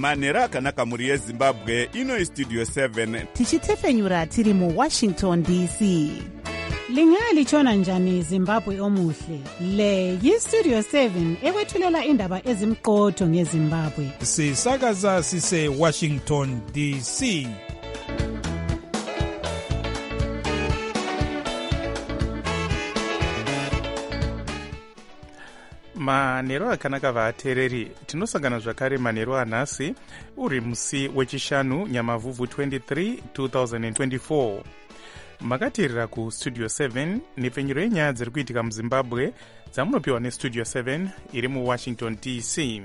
manhero akanaka mhuri yezimbabwe. Ino istudio 7 tichitefenyura tiri muwashington dc. Lingalitshona njani Zimbabwe omuhle? Le yistudio 7 ekwethulela indaba ezimqotho ngeZimbabwe. Sisakaza sise Washington DC. Manhero akanaka vateereri, tinosangana zvakare manhero anhasi uri musi wechishanu Nyamavhuvhu 23 2024. Makateerera kustudio 7 nepfenyuro yenyaya dziri kuitika muzimbabwe dzamunopiwa nestudio 7 iri muwashington dc.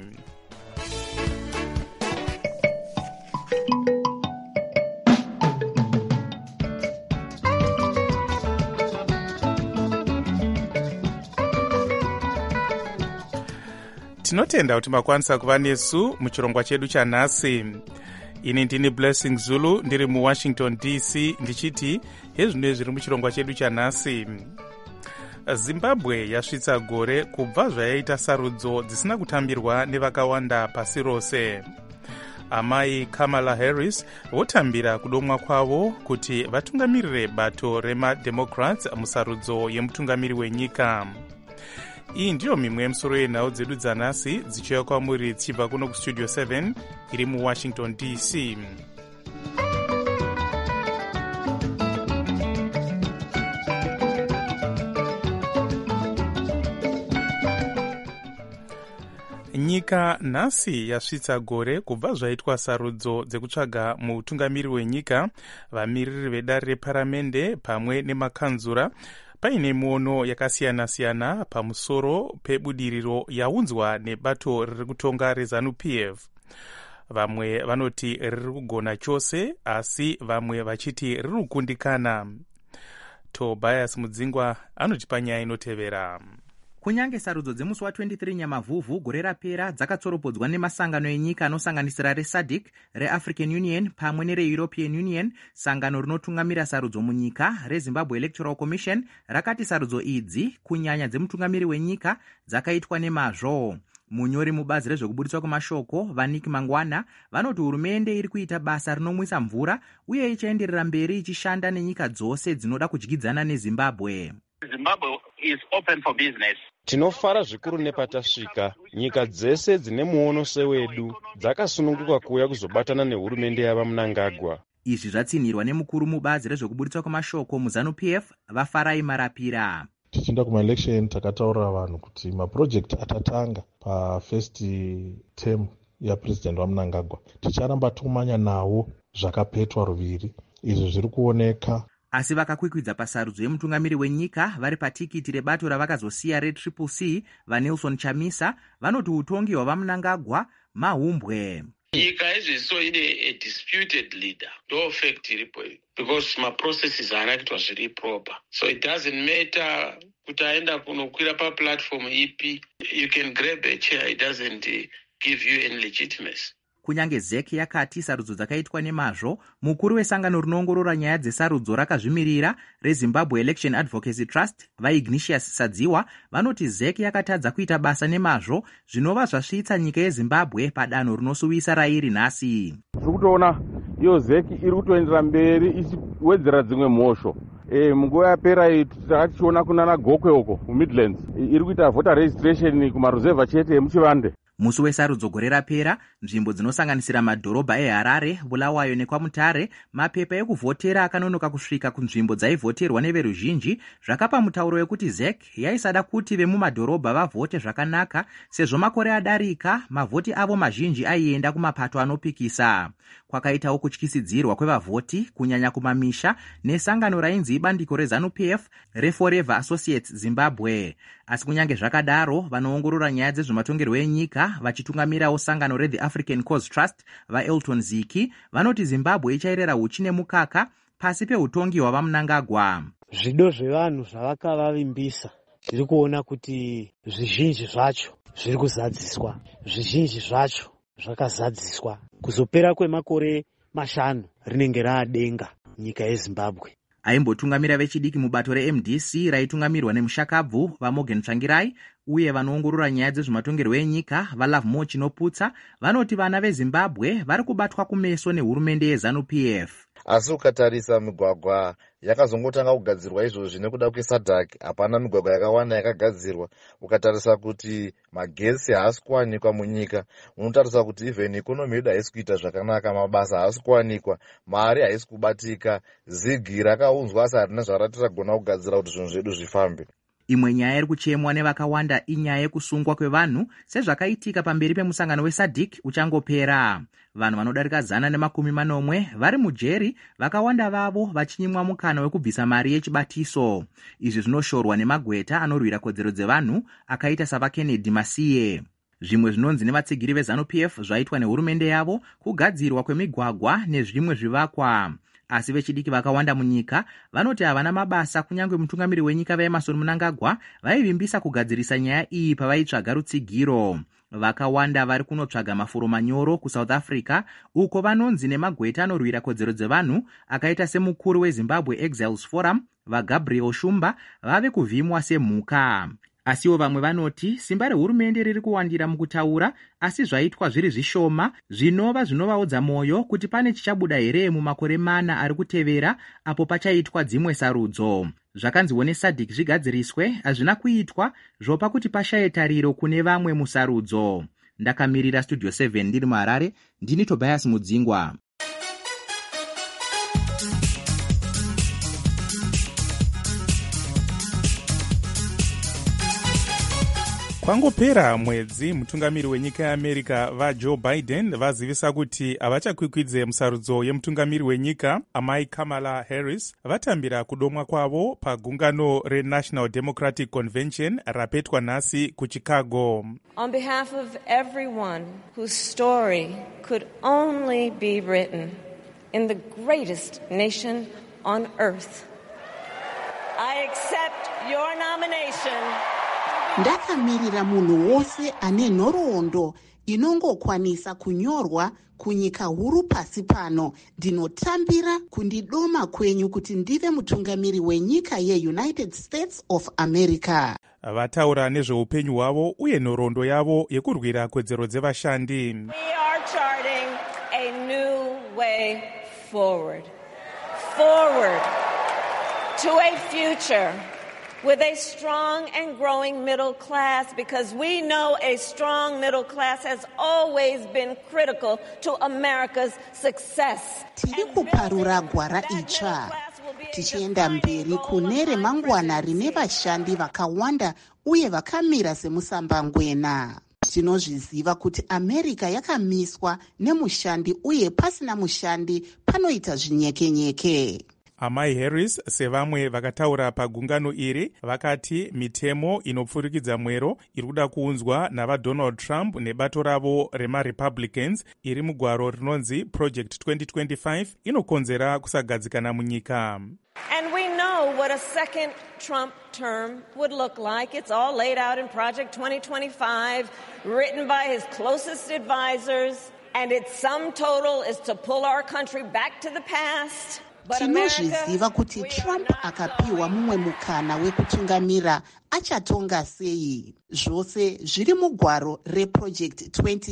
Tinotenda kuti makwanisa kuva nesu muchirongwa chedu chanhasi. Ini ndini Blessing Zulu ndiri muwashington dc ndichiti hezvino zviri muchirongwa chedu chanhasi. Zimbabwe yasvitsa gore kubva zvayaita sarudzo dzisina kutambirwa nevakawanda pasi rose. Amai Kamala Harris votambira kudomwa kwavo kuti vatungamirire bato remademocrats musarudzo yemutungamiri wenyika. Iyi ndiyo mimwe yemusoro yenhau dzedu dzanhasi dzichiuya kwamuri dzichibva kuno kustudio 7 iri muwashington dc. Nyika nhasi yasvitsa gore kubva zvaitwa sarudzo dzekutsvaga mutungamiri wenyika, vamiriri vedare reparamende pamwe nemakanzura, paine muono yakasiyana-siyana pamusoro pebudiriro yaunzwa nebato riri kutonga reZANU-PF. Vamwe vanoti riri kugona chose, asi vamwe vachiti riri kukundikana. Tobias Mudzingwa anotipa nyaya inotevera. Kunyange sarudzo dzemusi wa23 Nyamavhuvhu gore rapera dzakatsoropodzwa nemasangano enyika anosanganisira reSADC, reAfrican Union pamwe nereEuropean Union, sangano rinotungamira sarudzo munyika reZimbabwe Electoral Commission rakati sarudzo idzi kunyanya dzemutungamiri wenyika dzakaitwa nemazvo. Munyori mubazi rezvekubudiswa kwemashoko Vanik Mangwana vanoti hurumende iri kuita basa rinomwisa mvura uye ichaenderera mberi ichishanda nenyika dzose dzinoda kudyidzana neZimbabwe. Zimbabwe is open for business. Tinofara zvikuru nepatasvika. Nyika dzese dzine muono sewedu dzakasununguka kuuya kuzobatana nehurumende yavaMnangagwa. Izvi zvatsinhirwa nemukuru mubazi rezvekubudiswa kwemashoko muZANU-PF vaFarai Marapira. Tichienda kuma-election takataurira vanhu kuti mapurojekti atatanga pa-first term yapresident waMnangagwa ticharamba tomanya nawo zvakapetwa ruviri. Izvi zviri kuoneka. Asi vakakwikwidza pasarudzo yemutungamiri wenyika vari patikiti rebato ravakazosiya reCCC vaNelson Chamisa vanoti utongi hwavaMnangagwa mahumbwe. Nyika izviso ine a disputed leader. No fact iripo because my processes are not zviri proper. So it doesn't matter kuti aenda kunokwira paplatform ipi. You can grab a chair, it doesn't give you any legitimacy. Kunyange ZEC yakati sarudzo dzakaitwa nemazvo, mukuru wesangano rinoongorora nyaya dzesarudzo rakazvimirira reZimbabwe Election Advocacy Trust vaIgnatius Sadziwa vanoti ZEC yakatadza kuita basa nemazvo zvinova zvasvitsa nyika yeZimbabwe padanho rinosuwisa rairi nhasi. Tikutoona iyo ZEC iri kutoendera mberi ichiwedzera dzimwe mhosho. Munguva yapera takachiona kunana Gokwe uko kuMidlands iri kuita voter registration kumaruzevha chete emuchivande. Musi wesarudzo gore rapera, nzvimbo dzinosanganisira madhorobha eHarare, Bulawayo nekwaMutare, mapepa ekuvhotera akanonoka kusvika kunzvimbo dzaivhoterwa neveruzhinji, zvakapa mutauro wekuti ZEC yaisada kuti vemumadhorobha vavhote zvakanaka, sezvo makore adarika, mavhoti avo mazhinji aienda kumapato anopikisa. Kwakaitawo kutyisidzirwa kwevavhoti kunyanya kumamisha nesangano rainzi ibandiko reZANU-PF reForever Associates Zimbabwe. Asi kunyange zvakadaro, vanoongorora nyaya dzezvematongerwo enyika vachitungamirawo sangano reThe African Cause Trust vaElton Ziki vanoti Zimbabwe ichairera huchi nemukaka pasi peutongi hwavaMnangagwa. Zvido zvevanhu zvavakavavimbisa zviri kuona kuti zvizhinji zvacho zviri kuzadziswa, zvizhinji zvacho zvakazadziswa. Kuzopera kwemakore 5 rinenge raadenga nyika yeZimbabwe. Aimbotungamira vechidiki mubato reMDC raitungamirwa nemushakabvu vaMorgan Tsvangirai uye vanoongorora nyaya dzezvematongerwo enyika vaLovemore Chinoputsa vanoti vana veZimbabwe vari kubatwa kumeso nehurumende yeZANU-PF. Asi ukatarisa migwagwa yakazongotanga kugadzirwa izvozvi nekuda kweSADC, hapana migwagwa yakawanda yakagadzirwa. Ukatarisa kuti magesi haasi kuwanikwa munyika, unotarisa kuti even ikonomi yedu haisi kuita zvakanaka, mabasa haasi kuwanikwa, mari haisi kubatika, zigi rakaunzwa asi harina zvaratiragona kugadzira kuti zvinhu zvedu zvifambe. Imwe nyaya iri kuchemwa nevakawanda inyaya yekusungwa kwevanhu sezvakaitika pamberi pemusangano weSADC uchangopera. Vanhu vanodarika 140 vari mujeri, vakawanda vavo vachinyimwa mukana wekubvisa mari yechibatiso. Izvi zvinoshorwa nemagweta anorwira kodzero dzevanhu akaita savaKennedy Masiye. Zvimwe zvinonzi nevatsigiri veZANU-PF zvaitwa nehurumende yavo kugadzirwa kwemigwagwa nezvimwe zvivakwa. Asi vechidiki vakawanda munyika vanoti havana mabasa, kunyange mutungamiri wenyika vaEmmerson Mnangagwa vaivimbisa kugadzirisa nyaya iyi pavaitsvaga rutsigiro. Vakawanda vari kunotsvaga mafuro manyoro kuSouth Africa, uko vanonzi nemagweta anorwira kodzero dzevanhu akaita semukuru weZimbabwe Exiles Forum vaGabriel Shumba vave kuvhimwa semhuka. Asiwo vamwe vanoti simba rehurumende riri kuwandira mukutaura, asi zvaitwa zviri zvishoma, zvinovaudza mwoyo kuti pane chichabuda here mumakore 4 ari kutevera apo pachaitwa dzimwe sarudzo. Zvakanziwo neSADC zvigadziriswe hazvina kuitwa, zvopa kuti pashaye tariro kune vamwe musarudzo. Ndakamirira Studio 7 ndiri muHarare, ndini Tobias Mudzingwa. Kwangopera mwedzi, mutungamiri wenyika yeAmerica vaJoe Biden vazivisa kuti havachakwikwidze musarudzo yemutungamiri wenyika amai Kamala Harris vatambira kudomwa kwavo pagungano reNational Democratic Convention rapetwa nhasi kuChicago. On behalf of everyone whose story could only be written in the greatest nation on earth, I accept your nomination. Ndakamirira munhu wose ane nhoroondo inongokwanisa kunyorwa kunyika huru pasi pano. Ndinotambira kundidoma kwenyu kuti ndive mutungamiri wenyika yeUnited States of America. Vataura nezveupenyu hwavo uye nhoroondo yavo yekurwira kodzero dzevashandi. We are charting a new way forward. Forward to a future with a strong and growing middle class, because we know a strong middle class has always been critical to America's success. Tiri kuparura gwara itsva, tichienda mberi kune remangwana rine vashandi vakawanda uye vakamira semusambangwena. Tinozviziva kuti America yakamiswa nemushandi uye pasina mushandi panoita zvinyekenyeke. Amai Harris sevamwe vakataura pagungano iri vakati mitemo inopfurikidza mwero iri kuda kuunzwa navaDonald Trump nebato ravo remaRepublicans iri mugwaro rinonzi Project 2025 inokonzera kusagadzikana munyika. And we know what a second Trump term would look like. It's all laid out in Project 2025, written by his closest advisors, and its sum total is to pull our country back to the past. Tinozviziva kuti Trump akapiwa mumwe mukana wekutungamira achatonga sei. Zvose zviri mugwaro reProject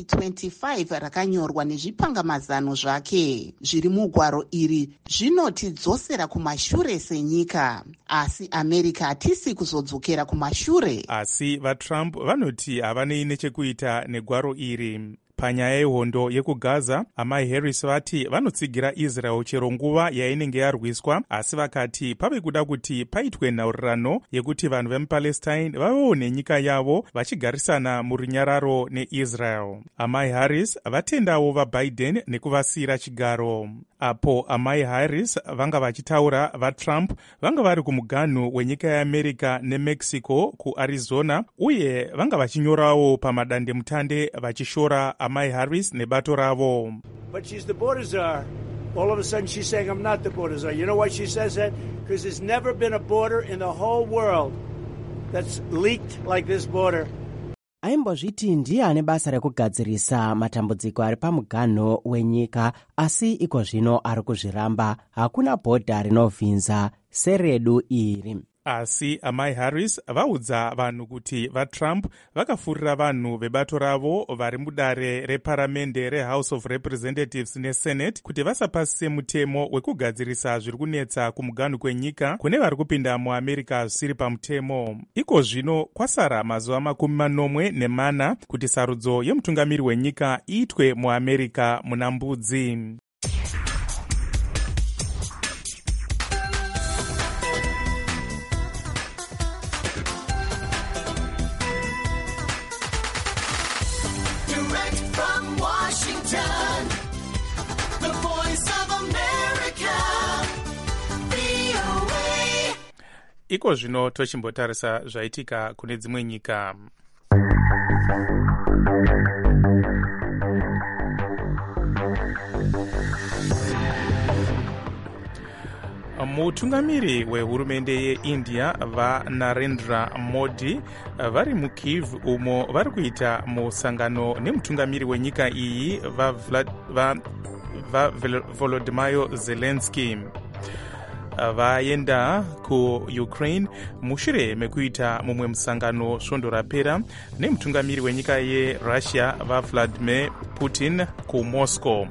2025 rakanyorwa nezvipangamazano zvake. Zviri mugwaro iri zvinotidzosera kumashure senyika. Asi America hatisi kuzodzokera kumashure. Asi vaTrump vanoti havanei nechekuita negwaro iri. Panyaya yehondo yekuGaza, amai Harris vati vanotsigira Israel chero nguva yainenge yarwiswa, asi vakati pave kuda kuti paitwe nhaurirano yekuti vanhu vemuPalestine vavewo nenyika yavo vachigarisana murunyararo neIsrael. Amai Harris vatendawo vaBiden nekuvasiyira chigaro. Apo amai Harris vanga vachitaura, vaTrump vanga vari kumuganhu wenyika yeAmerica neMexico kuArizona, uye vanga vachinyorawo pamadandemutande vachishora amai Harris nebato ravo. But she's the border czar. All of a sudden she's saying I'm not the border czar. You know why she says that? Because there's never been a border in the whole world that's leaked like this border. Aimbozviti ndiye ane basa rekugadzirisa matambudziko ari pamuganho wenyika, asi iko zvino ari kuzviramba. Hakuna bhodha rinovhinza seredu iri. asi amai Harris vaudza vanhu kuti vaTrump vakafurira vanhu vebato ravo vari mudare reparamende reHouse of Representatives neSenate kuti vasapasise mutemo wekugadzirisa zviri kunetsa kumuganhu kwenyika kune vari kupinda muAmerica zvisiri pamutemo. Iko zvino kwasara mazuva 40 kuti sarudzo yemutungamiri wenyika iitwe muAmerica muna mbudzi. Iko zvino tochimbotarisa zvaitika kune dzimwe nyika. Mutungamiri wehurumende yeIndia vaNarendra Modi vari muKyiv umo vari kuita musangano nemutungamiri wenyika iyi Volodymyr Zelensky. Vaenda kuUkraine mushure mekuita mumwe musangano svondo rapera nemutungamiri wenyika yeRussia Vladimir Putin kuMoscow.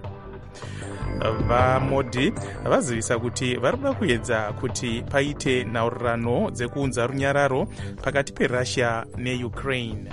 VaModi vazivisa kuti vari kuda kuedza kuti paite nhaurirano dzekuunza runyararo pakati peRussia neUkraine.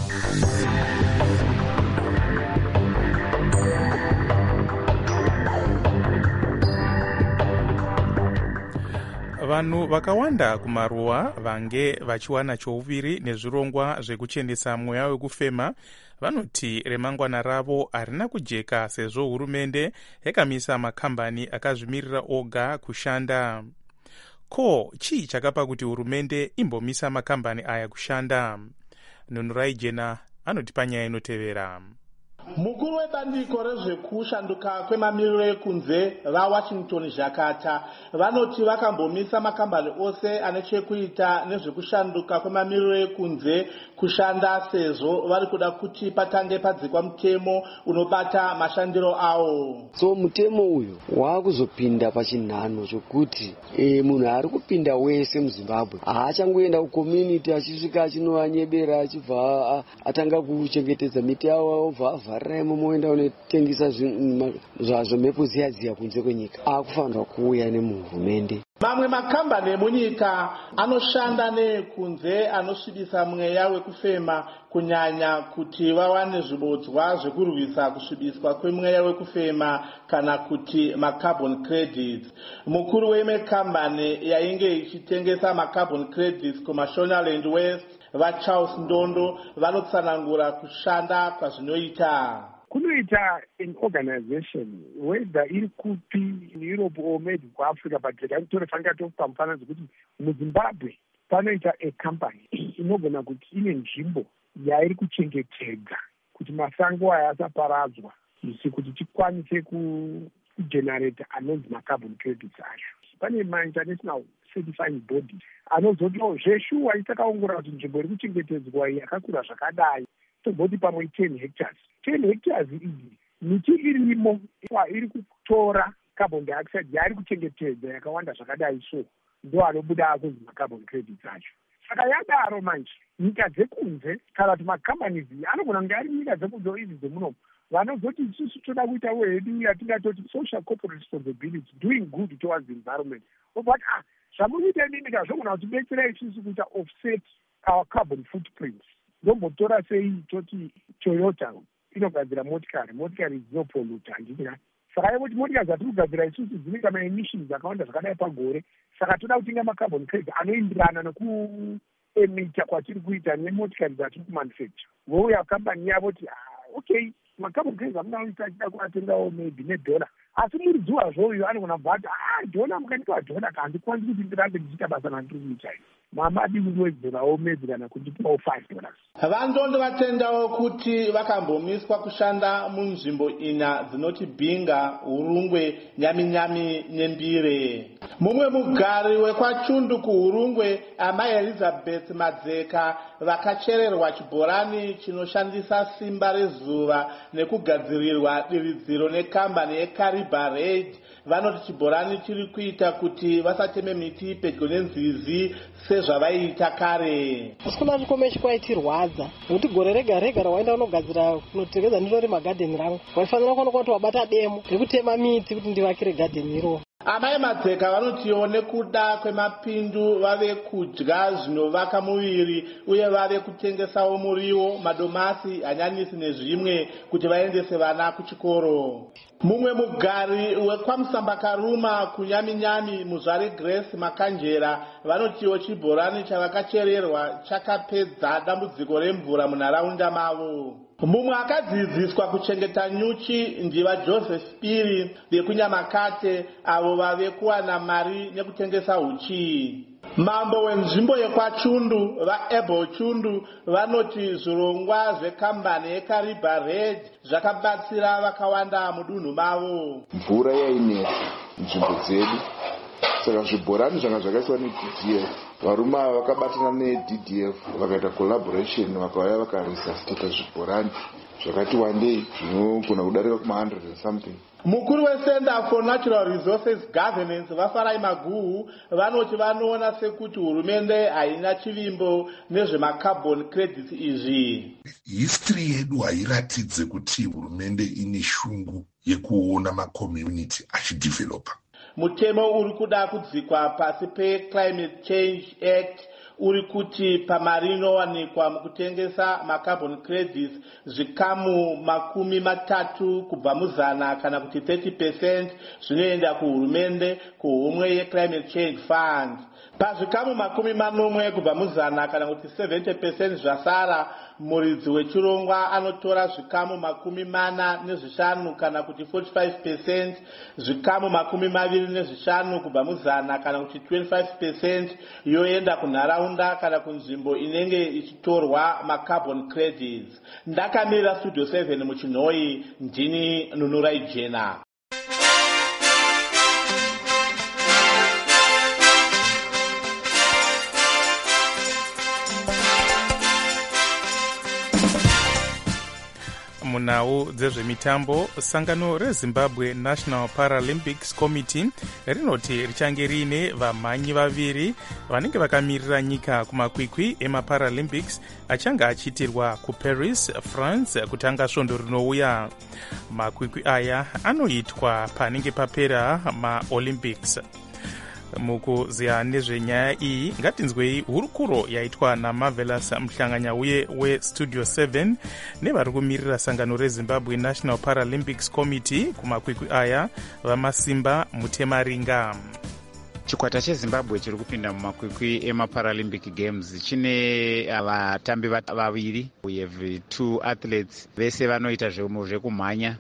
Vanhu vakawanda kumaruwa vange vachiwana chouviri nezvirongwa zvekuchenesa mweya wekufema vanoti remangwana ravo harina kujeka sezvo hurumende yakamisa makambani akazvimirira oga kushanda. Ko chii chakapa kuti hurumende imbomisa makambani aya kushanda? Nunurai Jena anotipa nyaya inotevera. Mukuru webandiko rezvekushanduka kwemamiriro ekunze vaWashington Jakata vanoti vakambomisa makambani ose ane chekuita nezvekushanduka kwemamiriro ekunze kushanda sezvo vari kuda kuti patange padzikwa mutemo unobata mashandiro awo. So mutemo uyu wakuzopinda pachinhano chokuti munhu ari kupinda wese muZimbabwe haachangoenda kucommunity achisvika achinonyebera achibva atanga kuchengetedza miti yavo obva vharimo moenda unotengesa zvazvo mhepo ziyaziya kunze kwenyika akufanirwa kuuya nemuhurumende. Mamwe makambani emunyika anoshanda nekunze anosvibisa mweya wekufema kunyanya kuti vawane zvibodzwa zvekurwisa kusvibiswa kwemweya wekufema kana kuti macarbon credits. Mukuru wemekambani yainge ichitengesa macarbon credits kuMashonaland West vaCharles Ndondo vanotsanangura kushanda kwazvinoita. Kunoita an organization whether iri kupi Europe or maybe kuAfrica but ndinofanira tokupa mufananidzo kuti muZimbabwe panoita a company inogona kuti ine nzvimbo yairi kuchengetedza kuti masango aya asaparadzwa kuti tikwanise kugenerate anonzi macarbon credits acho. Pane mainternational certifying body anozoti zveshuwa itakaongorora kuti nzvimbo iri kuchengetedzwa iyi yakakura zvakadai toboti pamwe 10 hectares. 10 hectares idzi miti irimo iri kutora carbon dioxide yairi kuchengetedza yakawanda zvakadai so ndo anobuda akunzi macarbon credits acho. Saka yadaro manje nyika dzekunze kana kuti macompanies anogona kunge ari nyika dzekunze idzi dzemunomu vanozoti isusu toda kuita wedu yatingatoti social corporate responsibility doing good towards the environment. But zvamunoita nini kazvogona kutibetsera isusu kuita offset our carbon footprints. Ndombotora sei toti Toyota inogadzira motikari dzinopolluta handina. Saka kuti motikari dzatiri kugadzira isusu dzinoita maemissions akawanda zvakadai pagore. Saka toda kutenga macarbon credits anoenderana nekuemita kwatiri kuita nemotikari dzatiri kumanufacture. Vouya kambani yavo kuti okay macarbon credits amunaoita achida kuatengawo maybe $1. Asi muridzi zvoyo anogona kubva ati $1 mukandipa $1 handikwanisi kuti ndirambe ndichiita basa randiri kuita iri. Mamadi kunowedzerawo maybe kana kundipawo $5. Vandondo vatendawo kuti vakambomiswa kushanda munzvimbo ina dzinoti Bhinga, Hurungwe, Nyaminyami neMbire. Mumwe mugari wekwachundu kuHurungwe amai Elizabeth Madzeka vakachererwa chibhorani chinoshandisa simba rezuva nekugadzirirwa diridziro nekambani yeCariba Raid vanoti chibhorani chiri kuita kuti vasateme miti pedyo nenzizi sezvavaiita kare. Sikuna zvikomeshi kwaitirwadza nekuti gore rega rega rawaenda unogadzira kunotengeza ndiro remagadheni rangu waifanira kuona kuti wabata demo rekutema miti kuti ndivakire gadheni iro. Amai Madzeka vanotiwo nekuda kwemapindu vave kudya zvinovaka muviri uye vave kutengesawo muriwo, madomasi, hanyanisi nezvimwe kuti vaendese vana kuchikoro. Mumwe mugari weKwamusamba Karuma kunyaminyami muzvare Grace Makanjera vanotiwo chibhorani chavakachererwa chakapedza dambudziko remvura munharaunda mavo. Mumwe akadzidziswa kuchengeta nyuchi ndiva Joseph Piri vekunyamakate avo vave kuwana mari nekutengesa uchi. Mambo wenzvimbo yekwachundu vaAble Chundu vanoti zvirongwa zvekambani yeKariba Red zvakabatsira vakawanda mudunhu mavo. Mvura yainetsa nzvimbo dzedu saka zvibhorani zvanga zvakaiswa neDDF. Varume ava vakabatana neDDF vakaita collaboration vakauya vakaresuscita zvibhorani zvakati wandei zvinogona kudarika kuma100 and something. Mukuru weCenter for Natural Resources Governance vaFarai Maguhu vanoti vanoona sekuti hurumende haina chivimbo nezvemacarbon credits izvi. History yedu hairatidze kuti hurumende ine shungu yekuona macommunity achidevelopa. Mutemo uri kuda kudzikwa pasi peClimate Change Act uri kuti pamari inowanikwa mukutengesa macarbon credits zvikamu 30 kubva muzana kana kuti 30% zvinoenda kuhurumende kuhomwe yeClimate Change Fund. Pazvikamu 40 kubva muzana kana kuti 70% zvasara muridzi wechirongwa anotora zvikamu 45 kana kuti 45%, zvikamu 25 kubva muzana kana kuti 25% yoenda kunharaunda kana kunzvimbo inenge ichitorwa macarbon credits. Ndakamirira Studio 7 muchinhoi, ndini Nunurai Jena. munhau dzezvemitambo, sangano reZimbabwe National Paralympics Committee rinoti richange riine vamhanyi vaviri vanenge vakamirira nyika kumakwikwi emaparalympics achange achiitirwa kuParis, France kutanga svondo rinouya. Makwikwi aya anoitwa panenge papera maOlympics. Mukuziya nezvenyaya iyi ngatinzwei hurukuro yaitwa naMarvelous Mhlanganyauye weStudio 7 nevari kumirira sangano reZimbabwe National Paralympics Committee kumakwikwi aya vaMasimba Mutemaringa. Chikwata cheZimbabwe chiri kupinda mumakwikwi emaParalympic Games chine vatambi vaviri. We have 2 athletes vese vanoita zvekumhanya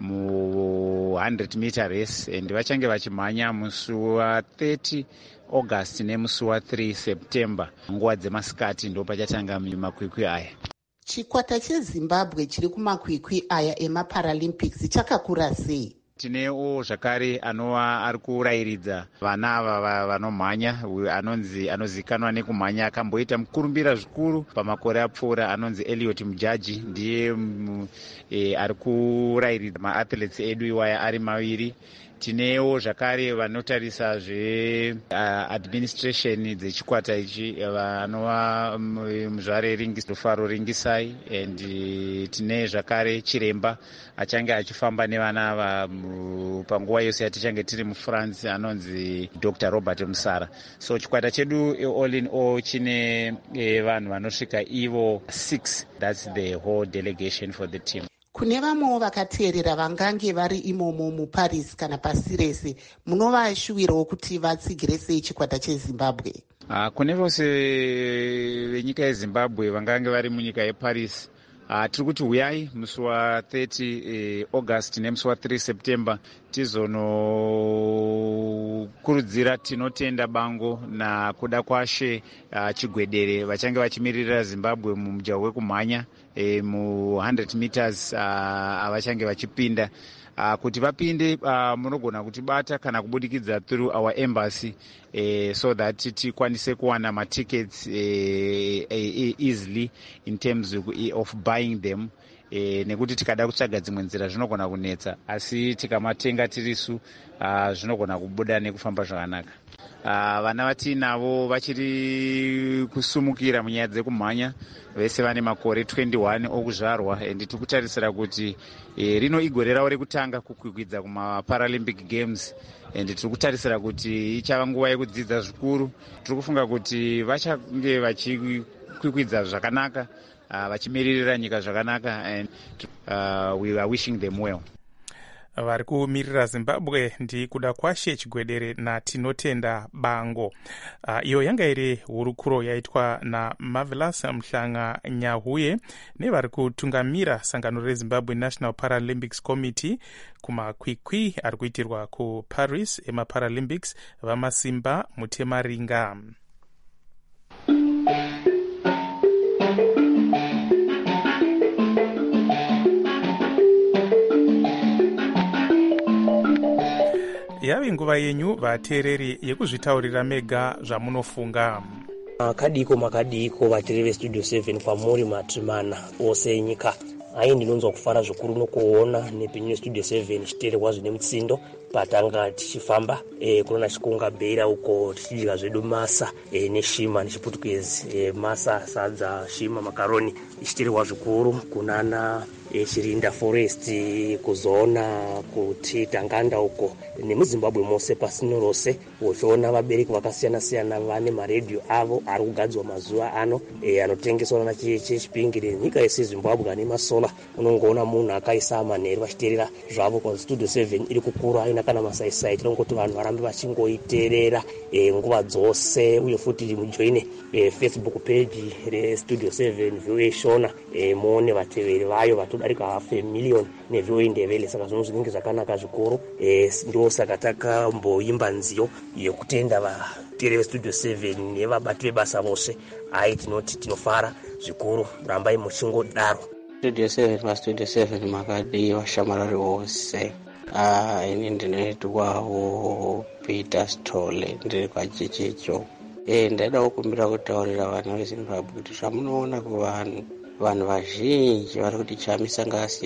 mu100 meter race and vachange vachimhanya musi wa30 August nemusi wa3 September nguva dzemasikati ndo pachatanga makwikwi aya. Chikwata cheZimbabwe chiri kumakwikwi aya emaParalympics chakakura sei? Tinewo zvakare anova ari kurairidza vana ava vanomhanya anozikanwa nekumhanya akamboita mukurumbira zvikuru pamakore apfuura anonzi Elliot Mujaji ndiye ari kurairidza maathletes edu iwaya ari maviri. Tinewo zvakare vanotarisa zveadministration dzechikwata ichi vanova muzvare Rufaro Ringisai and tine zvakare chiremba achange achifamba nevana ava panguva yose yatichange tiri muFrance anonzi Dr. Robert Musara. So chikwata chedu all in all chine vanhu vanosvika ivo 6. That's the whole delegation for the team. Kune vamwewo vakateerera vangange vari imomo muParis kana pasi rese, munovashuwirawo kuti vatsigire sei chikwata cheZimbabwe? Kune vose venyika yeZimbabwe vangange vari munyika yeParis, tiri kuti huyai musi wa30 August nemusi wa3 September tizonokurudzira tinotenda bango nakuda kwaShe Chigwedere vachange vachimirira Zimbabwe mumujaho wekumhanya mu100 meters avachange vachipinda. Kuti vapinde munogona kutibata kana kubudikidza through our embassy so that tikwanise kuwana matickets easily in terms of buying them nekuti tikada kutsvaga dzimwe nzira zvinogona kunetsa, asi tikamatenga tirisu zvinogona kubuda nekufamba zvakanaka. Vana vatinavo vachiri kusumukira munyaya dzekumhanya, vese vane makore 21 okuzvarwa, and tiri kutarisira kuti rino igore ravo rekutanga kukwikwidza kumaParalympic Games, and tiri kutarisira kuti ichava nguva yekudzidza zvikuru. Tiri kufunga kuti vachange vachikwikwidza zvakanaka, vachimiririra nyika zvakanaka, and we are wishing them well. Vari kumirira Zimbabwe ndi kuda kwashe Chigwedere naTinotenda Bango. Iyo yanga iri hurukuro yaitwa na Marvelous Mhlanga Nyahuye nevari kutungamira sangano reZimbabwe National Paralympics Committee kumakwikwi ari kuitirwa kuParis emaParalympics vamasimba Mutemaringa. Yave nguva yenyu vateereri yekuzvitaurira mega zvamunofunga. Makadiko vateereri veStudio 7 kwamuri matrimana ose enyika. Ai ndinonzwa kufara zvikuru nokuona nepinyu Studio 7 chiteerwa zvine mutsindo patanga tichifamba kunona chikunga beira uko tichidya zvedu masa neshima nechiputukezi, masa, sadza, shima, makaroni ichiteerwa zvikuru kunana Chirinda Forest, kuzoona kuti Tanganda uko nemuZimbabwe mose pasino rose, uchiona vabereki vakasiyana-siyana vane maredhiyo avo ari kugadzwa mazuva ano anotengeswa nachechipingire nyika yese Zimbabwe ane masola. Unongoona munhu akaisa manheru vachiteerera zvavo kwa Studio 7 iri kukura aina kana masaisai. Tinongoti vanhu varambe vachingoiteerera nguva dzose, uye futi mujoine Facebook page reStudio 7 VOA Shona muone vateveri vayo vatodarika 500,000 neVOA Ndebele. Saka zvinhu zvinenge zvakanaka zvikuru. Ndo saka takamboimba nziyo yekutenda vateereri veStudio 7 nevabati vebasa vose. Ai tinoti tinofara zvikuru, rambai muchingodaro. Studio 7 makadi vashamarari vose. Ini ndinoitwawo Peter Stole, ndiri kwachechecho. Ndaida kukumbira kutaurira vana veZimbabwe kuti zvamunoona kuvanhu vazhinji vari kuti chamisa ngasi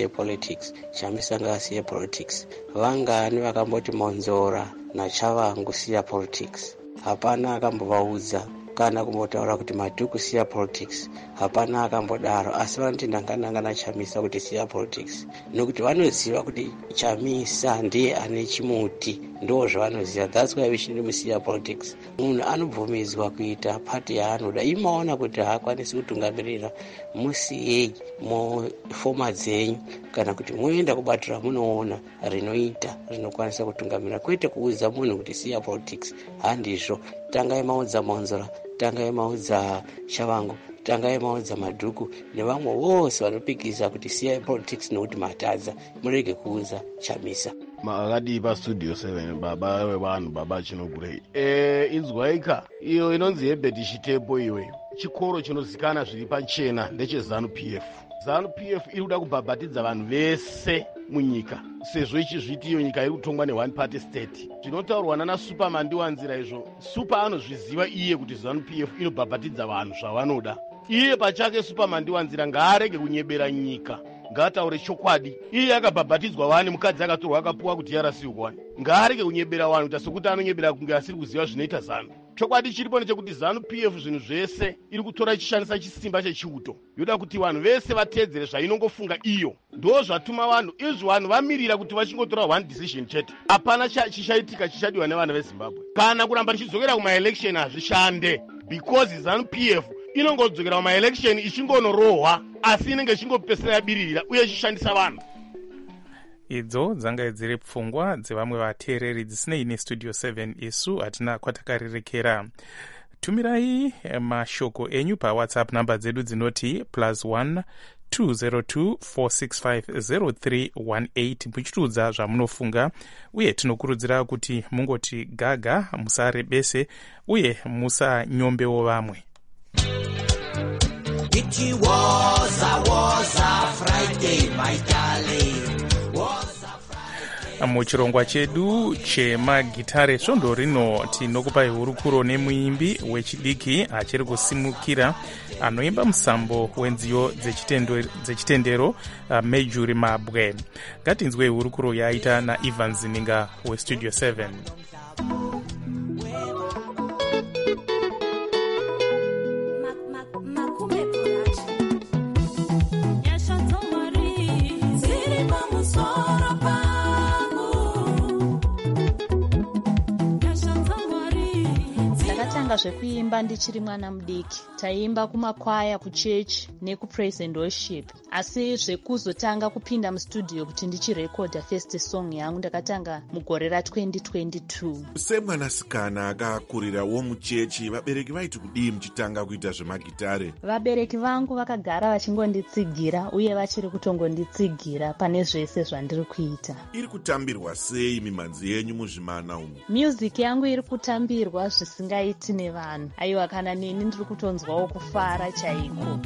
yepolitics, vangani vakamboti monzora naChavangu siya politics. Hapana akambovaudza kana kumbotaura kuti Madhuku siya politics, hapana akambodaro, asi vanoti ndanganangana Chamisa kuti siya politics, nokuti vanoziva kuti Chamisa ndiye ane chimuti, ndo zvavanoziva. That's why vishindi musiya politics. Munhu anobvumidzwa kuita pati yaanoda. Imaona kuti haakwanisi kutungamirira, musiyei mufoma dzenyu, kana kuti muenda kubatira munoona rinoita rinokwanisa kutungamirira, kwete kuudza munhu kuti siya politics. Handizvo. Tangai maudza Monzora, tangai maudza Chavangu, tangai maudza Madhuku nevamwe vose vanopikisa kuti siya politics nokuti matadza. Murege kuudza Chamisa. Makadi paStudio 7 baba wevanhu, baba chinogurei. Inzwaika iyo inonzi Herbert Chitepo iwe. Chikoro chinozikana zviri pachena ndecheZANU PF. ZANU PF iri kuda kubhabhatidza vanhu vese munyika, sezvo ichizviti iyo nyika iri kutongwa ne1 party state. Zvinotaurwa nana Superman ndiwanzira izvo. Super anozviziva iye kuti ZANU PF inobhabhatidza vanhu zvavanoda. Iye pachake Superman ndiwanzira ngaarege kunyebera nyika, ngataure chokwadi. Iye akabhabhatidzwa wani, mukadzi akatorwa akapuwa kuti yarasiwe wani. Ngaarege kunyebera vanhu kuti sekuti anonyebera kunge asiri kuziva zvinoita ZANU. Chokwadi chiripo ndechekuti ZANU PF zvinhu zvese iri kutora ichishandisa chisimba chechiuto. Yoda kuti vanhu vese vateedzere zvainongofunga iyo. Ndo zvatuma vanhu izvi vanhu vamirira kuti vachingotora one decision chete. Hapana chichaitika chichadiwa nevana veZimbabwe. Kana kuramba tichidzokera kumaelection hazvishande, because ZANU PF inongodzokera kumaelection ichingonorohwa, asi inenge ichingopesera yabiririra uye ichishandisa vanhu. Idzo dzanga dziri pfungwa dzevamwe vateereri dzisinei neStudio 7 isu hatina kwatakarerekera. Tumirai mashoko enyu paWhatsApp namba dzedu dzinoti +1 202 465 0318 muchitiudza zvamunofunga, uye tinokurudzira kuti mungoti gaga, musarebese uye musanyombewo vamwe. It was a Friday, my darling. muchirongwa chedu chemagitare svondo rino tinokupai hurukuro nemuimbi wechidiki achiri kusimukira anoimba musambo wenziyo dzechitendero Marjory Mabwe. Ngatinzwe hurukuro yaita naIvan Zininga westudio 7. Zvekuimba ndichiri mwana mudiki taimba kumakwaya kuchechi nekupraise and worship, asi zvekuzotanga kupinda mustudio kuti ndichirekodha first song yangu ndakatanga mugore ra2022. Semwanasikana akakurirawo muchechi, vabereki vaiti kudii muchitanga kuita zvemagitare? Vabereki vangu vakagara vachingonditsigira uye vachiri kutongonditsigira pane zvese zvandiri kuita. Iri kutambirwa sei mimhanzi yenyu muzvimana umu? Music yangu iri kutambirwa zvisingaiti nevanhu. Aiwa, kana neni ndiri kutonzwawo kufara chaiko.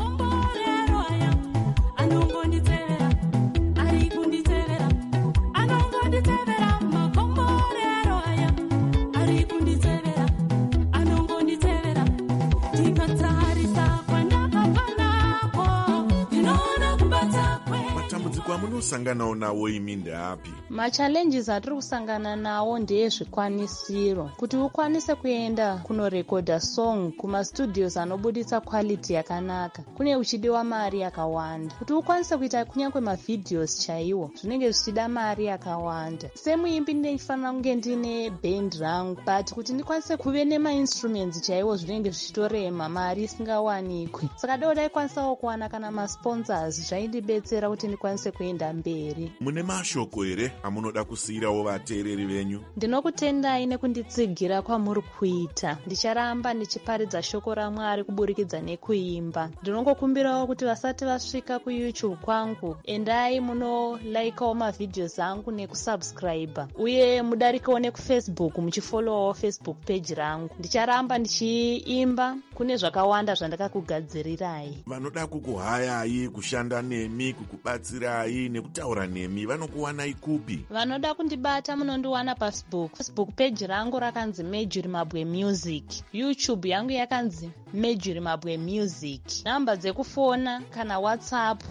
Munosanganawo nawo imi ndeapi? Machallenges atiri kusangana nawo ndezvikwanisiro. Kuti ukwanise kuenda kunorekodha song kumastudios anobuditsa quality yakanaka, kune uchidiwa mari yakawanda. Kuti ukwanise kuita kunyange mavideos chaiwo zvinenge zvichida mari yakawanda. Semuimbi ndinofanira kunge ndine band rangu, but kuti ndikwanise kuve nemainstruments chaiwo zvinenge zvichitorema, mari isingawanikwi. Saka dai kwanisawo kuwana kana masponsors zvaindibetsera kuti ndikwanise kuenda mberi. Mune mashoko here amunoda kusiyirawo vateereri venyu? Ndinokutendai nekunditsigira kwamuri kuita. Ndicharamba ndichiparidza shoko raMwari kuburikidza nekuimba. Ndinongokumbirawo kuti vasati vasvika kuYouTube kwangu, endai munolikewo mavideos angu nekusubscribe, uye mudarikewo nekuFacebook muchifollowawo Facebook page rangu. Ndicharamba ndichiimba, kune zvakawanda zvandakakugadzirirai. Vanoda kukuhayai, kushanda nemi, kukubatsirai nekutaura nemi, vanokuwanai kupi? Vanoda kundibata munondiwana paFacebook. Facebook page rangu rakanzi Marjory Mabwe Music. YouTube yangu yakanzi Marjory Mabwe Music. Namba dzekufona kana WhatsApp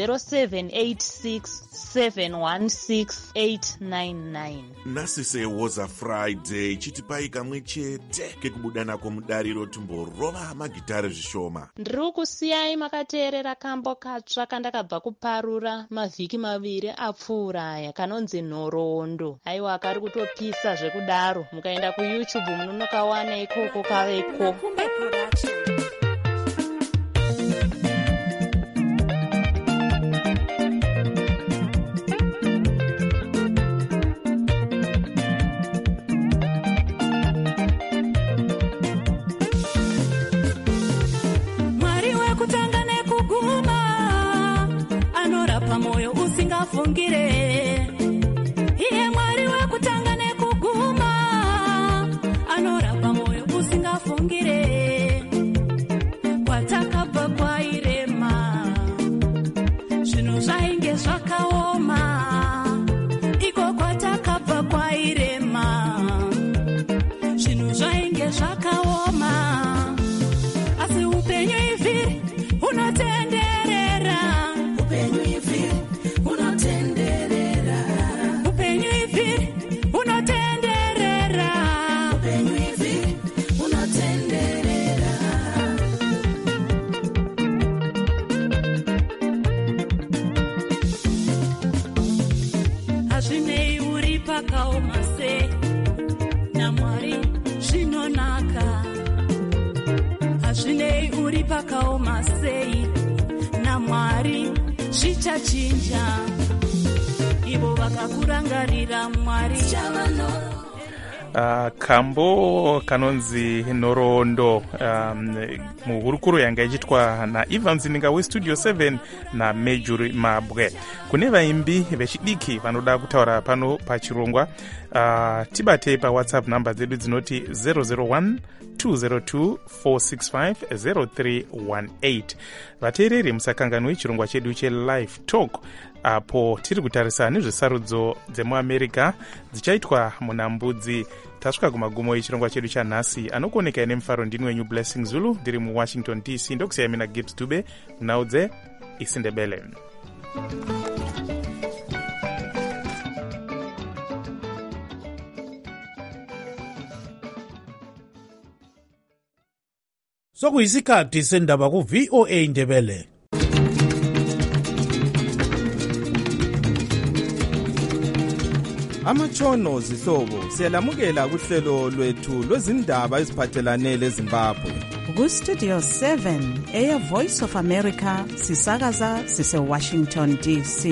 i07867168899. Nasise was a Friday, chitipai kamwe chete kekubuda nako mudariro tumborova magitare zvishoma. Ndiri kusiyai makateerera kambo katsva kandakabva kuparura mavhiki maviri apfuura aya kanonzi Nhoroondo. Aiwa, kari kutopisa zvekudaro. Mukaenda kuYouTube munokawana ikoko kaveko. Mwari wekutanga nekuguma anorapa moyo usingafungire. Iye Mwari wekutanga nekuguma anorapa moyo usingafungire. Kwatakabva kwairema zvinhu zvainge zvakaoma, iko kwatakabva kwairema zvinhu zvainge zvakaoma. Asi upenyu ivhiri unotenderera, upenyu ivhiri unotenderera, upenyu ivhiri unotenderera, upenyu ivhiri unotenderera. Hazvinei uri pakaoma sei, naMwari zvinonaka. Hazvinei uri pakaoma sei, naMwari zvichachinja. Ivo vakakurangarira Mwari kambo kanonzi Nhoroondo muhurukuro yanga ichitwa naIvan Zininga westudio 7 naMarjory Mabwe. Kune vaimbi vechidiki vanoda kutaura pano pachirongwa, tibate pawhatsapp number dzedu dzinoti 001 202 465 0318. vateereri musakanganwe chirongwa chedu chelive talk apo tiri kutarisa nezvesarudzo dzemuamerica dzichaitwa muna Mbudzi. tasvika kumagumo echirongwa chedu chanhasi. anokuoneka ine mufaro ndini wenyu Blessing Zulu ndiri muwashington DC. ndokusiyai mina Gibbs Dube munhaudze isindebele. sokuyisikhathi sendaba ku-VOA Ndebele. amatshono zihlobo siyalamukela kuhlelo lwethu lwezindaba eziphathelane leZimbabwe. Ku-Studio 7 Air Voice of America sisakaza sise-Washington DC.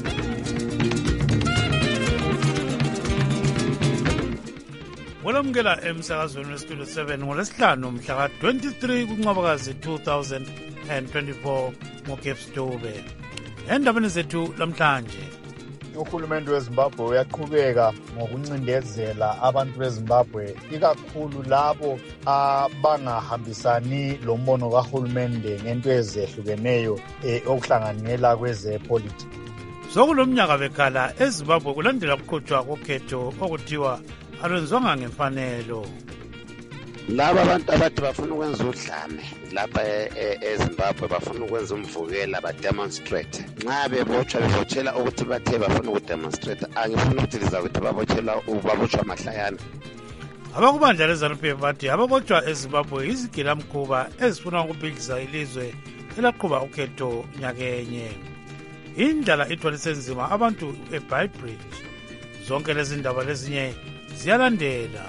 Walamukela emsakazweni weStudio 7 ngolesihlanu mhla ka-23 kuNcwabakazi 2024 ngoGibbs Dube. Endabeni zethu lamhlanje, uhulumende weZimbabwe uyaqhubeka ngokuncindezela abantu beZimbabwe ikakhulu labo abangahambisani lo mbono kahulumende ngento ezehlukeneyo okuhlanganela kwezepolitiki. sokulomnyaka bekhala eZimbabwe kulandela ukuqhutshwa kokhetho okuthiwa alwenziwanga ngemfanelo. laba abantu abathi bafuna ukwenza udlame lapha eZimbabwe bafuna ukwenza umvukela bademonstrate nxa bebotshela ukuthi bathe bafuna ukudemonstrate angifuna ukuthi lizakuthi babotshwa mahlayana. abakubandla leZANU-PF bathi ababotshwa eZimbabwe izigilamkhuba ezifuna ukubhidliza ilizwe elaqhuba ukhetho nyakenye. indlala ithwalise nzima abantu eBridge. zonke lezi ndaba lezinye ziyalandela.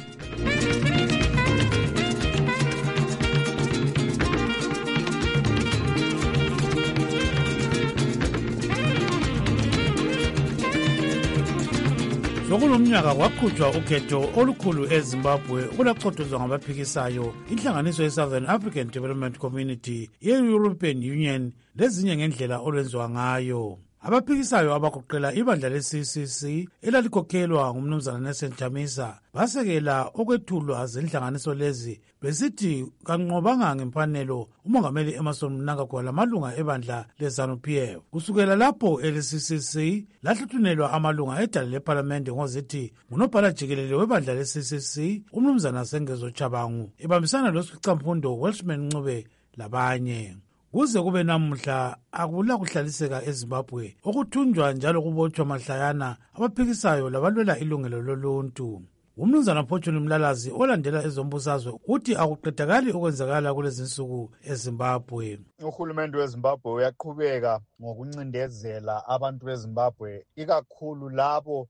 sokulomnyaka kwaqhutshwa ukhetho olukhulu eZimbabwe olaqotozwa ngabaphikisayo inhlanganiso ye-Southern African Development Community ye-European Union lezinye ngendlela olwenziwa ngayo. abaphikisayo abagoqela ibandla le-CCC elalikhokhelwa ngumnumzana Nelson Chamisa basekela okwethulwa zenhlanganiso lezi besithi kanqobanga ngemfanelo umongameli Emmerson Mnangagwa lamalunga ebandla leZANU-PF. kusukela lapho ele-CCC lahluthunelwa amalunga edale lephalamende ngozithi ngunobhala jikelele webandla le-CCC umnumzana Sengezo Chabangu ebambisana losikhicamfundo Welshman Ncube labanye. kuze kube namuhla akula kuhlaliseka eZimbabwe okuthunjwa njalo kubotshwa mahlayana abaphikisayo labalwela ilungelo loluntu. umnumzana Fortune Mlalazi olandela ezombusazwe uthi akuqedakali okwenzakala kulezi nsuku eZimbabwe. uhulumende weZimbabwe uyaqhubeka ngokuncindezela abantu beZimbabwe ikakhulu labo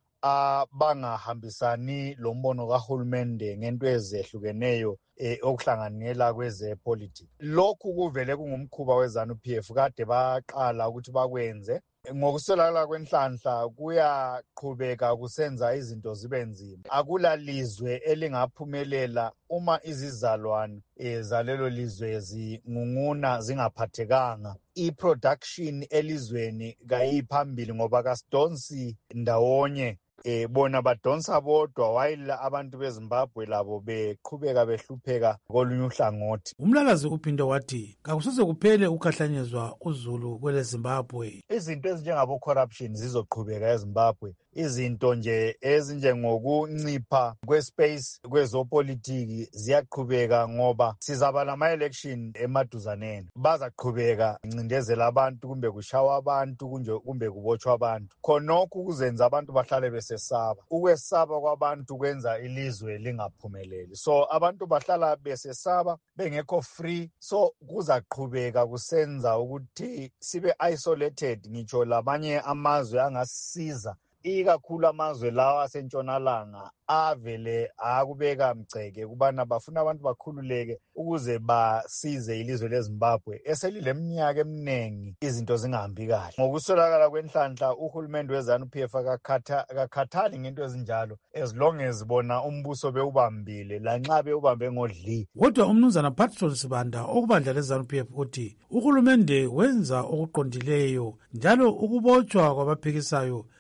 abangahambisani lo mbono kahulumende ngento ezehlukeneyo okuhlanganela kwezepolitiki. lokhu kuvele kungumkhuba weZANU-PF kade baqala ukuthi bakwenze. ngokuswelakala kwenhlanhla kuyaqhubeka kusenza izinto zibe nzima. akula lizwe elingaphumelela uma izizalwane zalelo lizwe zingunguna zingaphathekanga. i-production elizweni kayiphambili ngoba kasidonsi ndawonye bona badonsa bodwa while abantu beZimbabwe labo beqhubeka behlupheka kolunye uhlangothi. umlalazi uphinde wathi kakusoze kuphele ukukhahlanyezwa uzulu kwele Zimbabwe. izinto ezinjengabo-corruption zizoqhubeka eZimbabwe. izinto nje ezinjengokuncipha kwespace kwezopolitiki ziyaqhubeka ngoba sizaba lama-election emaduzaneni. bazaqhubeka ncindezela abantu kumbe kushawa abantu kumbe kubotshwa abantu. khonokhu kuzenza abantu bahlale besesaba. ukwesaba kwabantu kwenza ilizwe lingaphumeleli. so abantu bahlala besesaba bengekho free. so kuzaqhubeka kusenza ukuthi sibe isolated. ngitsho lamanye amazwe angasisiza ikakhulu amazwe lawa asentshonalanga avele akubeka mgceke kubana bafuna abantu bakhululeke ukuze basize ilizwe leZimbabwe eselileminyaka eminingi izinto zingahambi kahle. ngokuswelakala kwenhlanhla uhulumende weZANU-PF akakhathali ngento ezinjalo as long as bona umbuso bewubambile lanxa bewubambe ngodli. kodwa umnumzana Patron Sibanda okubandla leZANU-PF uthi uhulumende wenza okuqondileyo njalo ukubotshwa kwabaphikisayo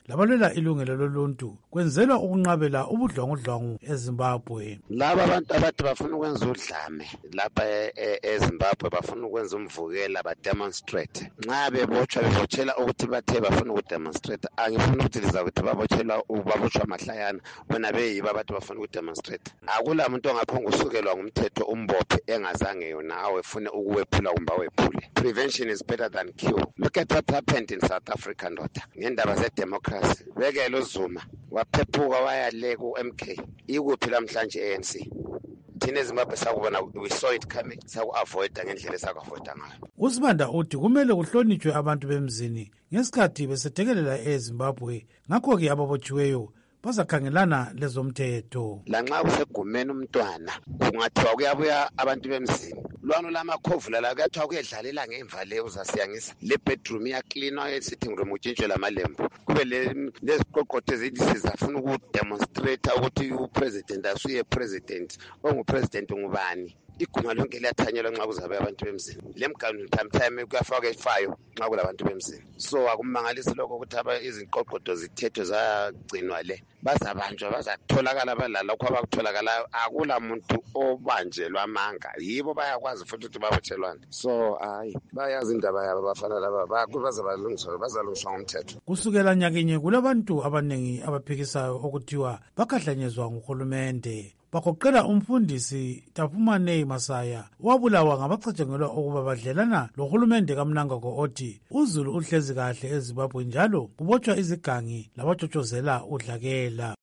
labalwela ilungelo loluntu kwenzelwa ukunqabela ubudlwangudlwangu eZimbabwe. Laba abantu abathi bafuna ukwenza udlame lapha eZimbabwe bafuna ukwenza umvukela bademonstrate. Nxa bebotshela ukuthi bathe bafuna ukudemonstrate, angifuni ukuthi lizakuthi babotshwa mahlayana bona beyibo abathi bafuna ukudemonstrate. Akula muntu ongaphonga usukelwa ngumthetho umbophe engazange yona awefune ukuwephula kumbe awephule. Prevention is better than cure. Look at what happened in South Africa ndoda ngendaba ze-democracy. Bekele uZuma waphephuka waya le ku-MK ikuphi lamhlanje ANC. Thina eZimbabwe sakubona, we saw it coming, saku-avoida ngendlela esaku-avoida ngayo. uSibanda uthi kumele kuhlonitshwe abantu bemzini ngesikhathi besethekelela eZimbabwe, ngakho-ke ababotshiweyo bazakhangelana lezomthetho. Lanxa kusegumeni umntwana kungathiwa kuyabuya abantu bemzini lwano lamakhovula la kuyathiwa kuyedlalela ngemva le uzasiyangisa le bedroom iyaklinwa e-sitting room utshintshwe lamalembu kube leziqoqotho ezithi sizafuna ukudemonstrate ukuthi upresident asuye president ongupresident ngubani. Iguma lonke liyathanyelwa nxa kuzabe abantu bemzini. Le mganu time kuyafaka efayo nxa kulabantu bemzini. So akumangalisi lokho ukuthi iziqoqodo zithethwe zagcinwa le. Bazabanjwa bazatholakala balalokho abakutholakalayo. Akula muntu obanjelwa amanga. Yibo bayakwazi futhi ukuthi babotshelwane. So bayazi indaba yabo bafana laba bazalungiswa ngomthetho. Kusukela nyakinye kulabantu abanengi abaphikisayo okuthiwa bakhahlanyezwa nguhulumende. Bagoqela umfundisi Tapumane Masaya wabulawa ngabacatshangelwa ukuba badlelana lohulumende kaMnangagwa othi uZulu uhlezi kahle eZimbabwe njalo kubotshwa izigangi labatshotshozela udlakela.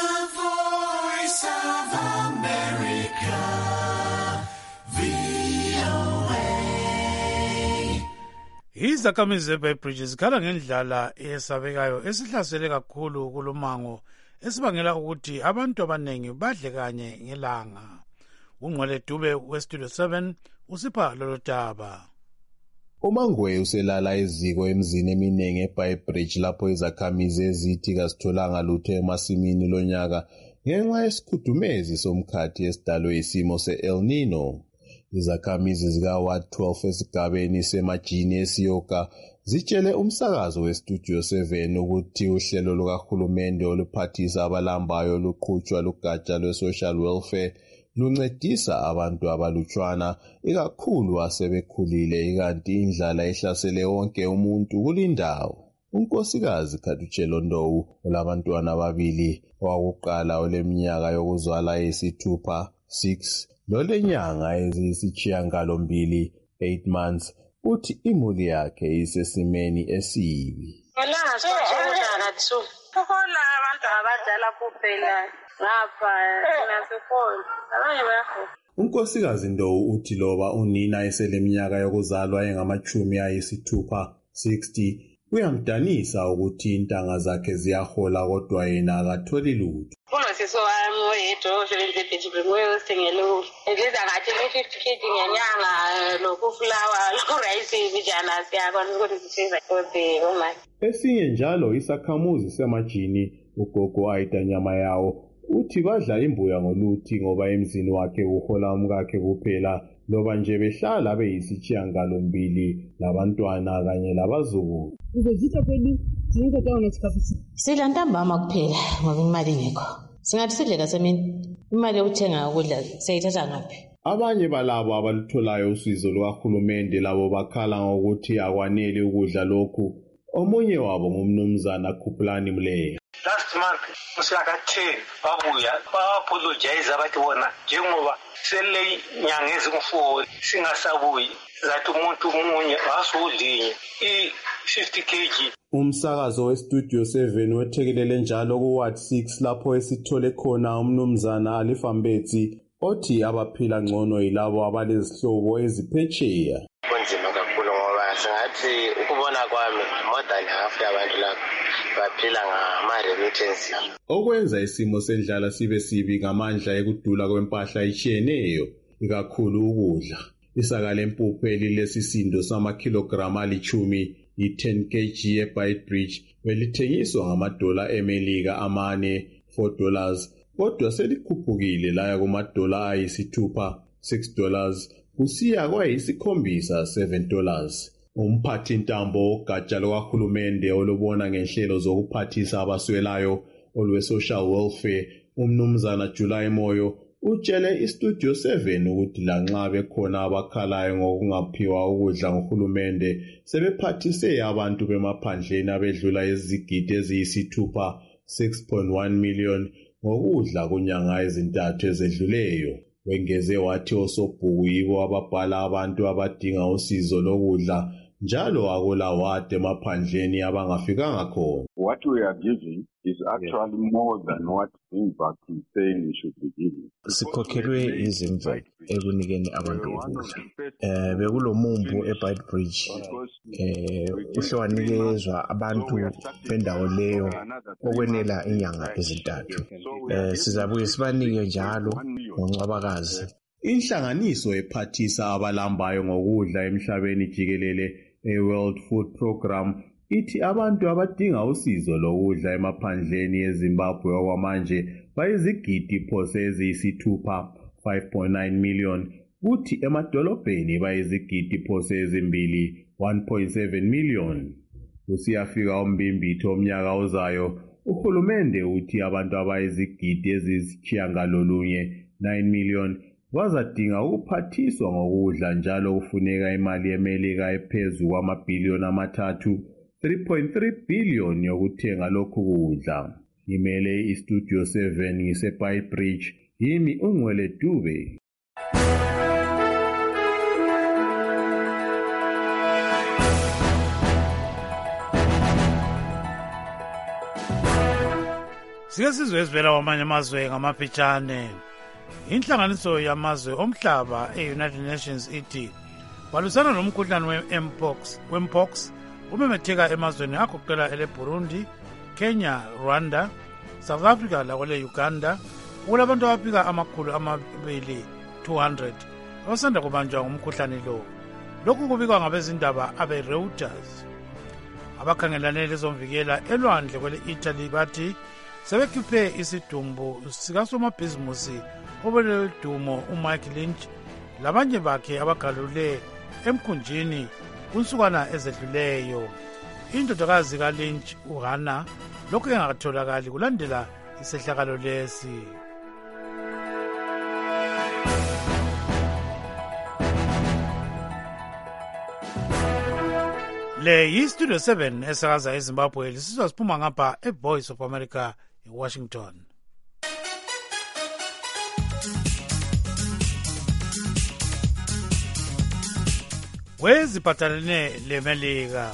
Izakhamizi zeBay Bridge zikhala ngendlala eyesabekayo esihlasele kakhulu kulumango esibangela ukuthi abantu abanengi badle kanye ngelanga. Ungqwele Dube weStudio 7 usipha lolo daba. uMangwe uselala eziko emzini eminingi eBay Bridge lapho izakhamizi ezithi kasitholanga lutho emasimini lonyaka ngenxa yesikhudumezi somkhathi esidalwe isimo se-El Nino. Izakhamizi zika-Ward 12 esigabeni semajini esiyoka zitshele umsakazo weStudio 7 ukuthi uhlelo lukahulumende oluphathisa abalambayo luqhutshwa lugatsha lwe-social welfare luncedisa abantu abalutshwana ikakhulu asebekhulile ikanti indlala ihlasele wonke umuntu kulindawo. Unkosikazi Khadutshelo Ndowu olabantwana ababili owakuqala oleminyaka yokuzalwa eyisithupha 6 lolenyanga eziyisishiyagalombili 8 months uthi imuli yakhe isesimeni esibi. Kuhola abantu abadala kuphela ngapha nasekhona abanye bayahola. Unkosikazi Ndowu uthi loba unina eseleminyaka yokuzalwa engamachumi ayisithupha 60 kuyamdanisa ukuthi intanga zakhe ziyahola kodwa yena akatholi lutho. Unosisi wami oyedwa osebenza ebhejibhini uyosengelo enziza ngathi 50 kg ngenyanga lokufulawa lokurice bijana siyakwazi ukuthi sisiza kodwa omama. Esinye njalo isakhamuzi semajini ugogo Aida Nyama yawo uthi badla imbuya ngoluthi ngoba emzini wakhe uhola umkakhe kuphela loba nje behlala beyisishiyagalombili labantwana kanye labazukulu. Uzozitha kweli zinto taona sikafisi. Sidla ntambama kuphela ngoba imali ingekho. Singathi sidle nasemini imali yokuthenga ukudla siyayithatha ngaphi? Abanye balabo abalutholayo usizo lukahulumende labo bakhala ngokuthi akwanele ukudla lokhu. Omunye wabo ngumnumzana Khuphulani Mleya. Last month usiaka 10 babuya ba-apologize abathi bona njengoba sele nyanga ezimfo singasabuyi zathi umuntu umunye wasudlinye i-50 kg. Umsakazo weStudio 7 wethekelele njalo kuWard 6 lapho esithole khona umnumzana Alifambetsi othi abaphila ngcono yilabo abalezihlobo eziphetsheya. Kunzima kakhulu ngoba singathi ukubona kwami more than half yabantu lapha baphila ngama-remittance. Okwenza isimo sendlala sibe sibi ngamandla ekudula kwempahla etshiyeneyo ikakhulu ukudla. Isaka lempuphu elilesisindo samakilograma ali-10 i-10 kg eBay Bridge belithengiswa ngamadola eMelika amane $4 kodwa selikhuphukile laya kumadola ayisithupha $6 kusiya kwayisikhombisa $7. Umphathintambo wogatsha lukahulumende olubona ngenhlelo zokuphathisa abaswelayo olwe-social welfare uMnumzana July Moyo utshele iStudio 7 ukuthi lanxa bekhona abakhalayo ngokungaphiwa ukudla nguhulumende sebephathise abantu bemaphandleni abedlula izigidi eziyisithupha 6.1 million ngokudla kunyanga ezintathu ezedluleyo. Wengeze wathi osobhuku yibo ababhala abantu abadinga usizo lokudla njalo akulawade emaphandleni abangafikanga khona. What we are giving is actually more than what Zimbabwe is saying we should be giving. Sikhokhelwe izimvo ekunikeni abantu ukudla. Bekulomumbu eBeitbridge uhlonikezwa abantu bendawo leyo okwenela inyanga ezintathu. Sizabuye sibanike njalo ngoNcwabakazi. Inhlanganiso ephathisa abalambayo ngokudla emhlabeni jikelele eWorld Food Program ithi abantu abadinga usizo lokudla emaphandleni eZimbabwe okwamanje bayizigidi phose eziyisithupha 5.9 million kuthi emadolobheni bayizigidi phose ezimbili 1.7 million. Kusiyafika umbimbitho omnyaka ozayo uhulumende uthi abantu abayizigidi eziyisitshiyangalolunye 9 million bazadinga ukuphathiswa ngokudla njalo kufuneka imali yeMelika ephezulu kwamabhiliyoni amathathu 3.3 billion yokuthenga lokhu kudla. Imele iStudio 7 ngiseBeitbridge yimi uNgwele Dube. Sike sizwe ezivela kwamanye amazwe ngamafitshane. Inhlanganiso yamazwe omhlaba e-United Nations ithi balwisana nomkhuhlane we-mpox umemetheka emazweni agoqela ele-Burundi, Kenya, Rwanda, South Africa lakwele Uganda kulabantu abafika 200 abasanda kubanjwa ngumkhuhlane lo. Lokhu kubikwa ngabezindaba abe-Reuters. Abakhangelane lezomvikela elwandle kwele-Italy bathi sebekhiphe isidumbu sikasomabhizimusi obeledumo uMike Lynch labanye bakhe abagalule emkhunjini kunsukwana ezedluleyo. Indodakazi kaLynch uHana lokhu engakatholakali kulandela isehlakalo lesi. Le yiStudio 7 esakaza eZimbabwe lisizwa siphuma ngapha eVoice of America eWashington. Weziphathelene leMelika.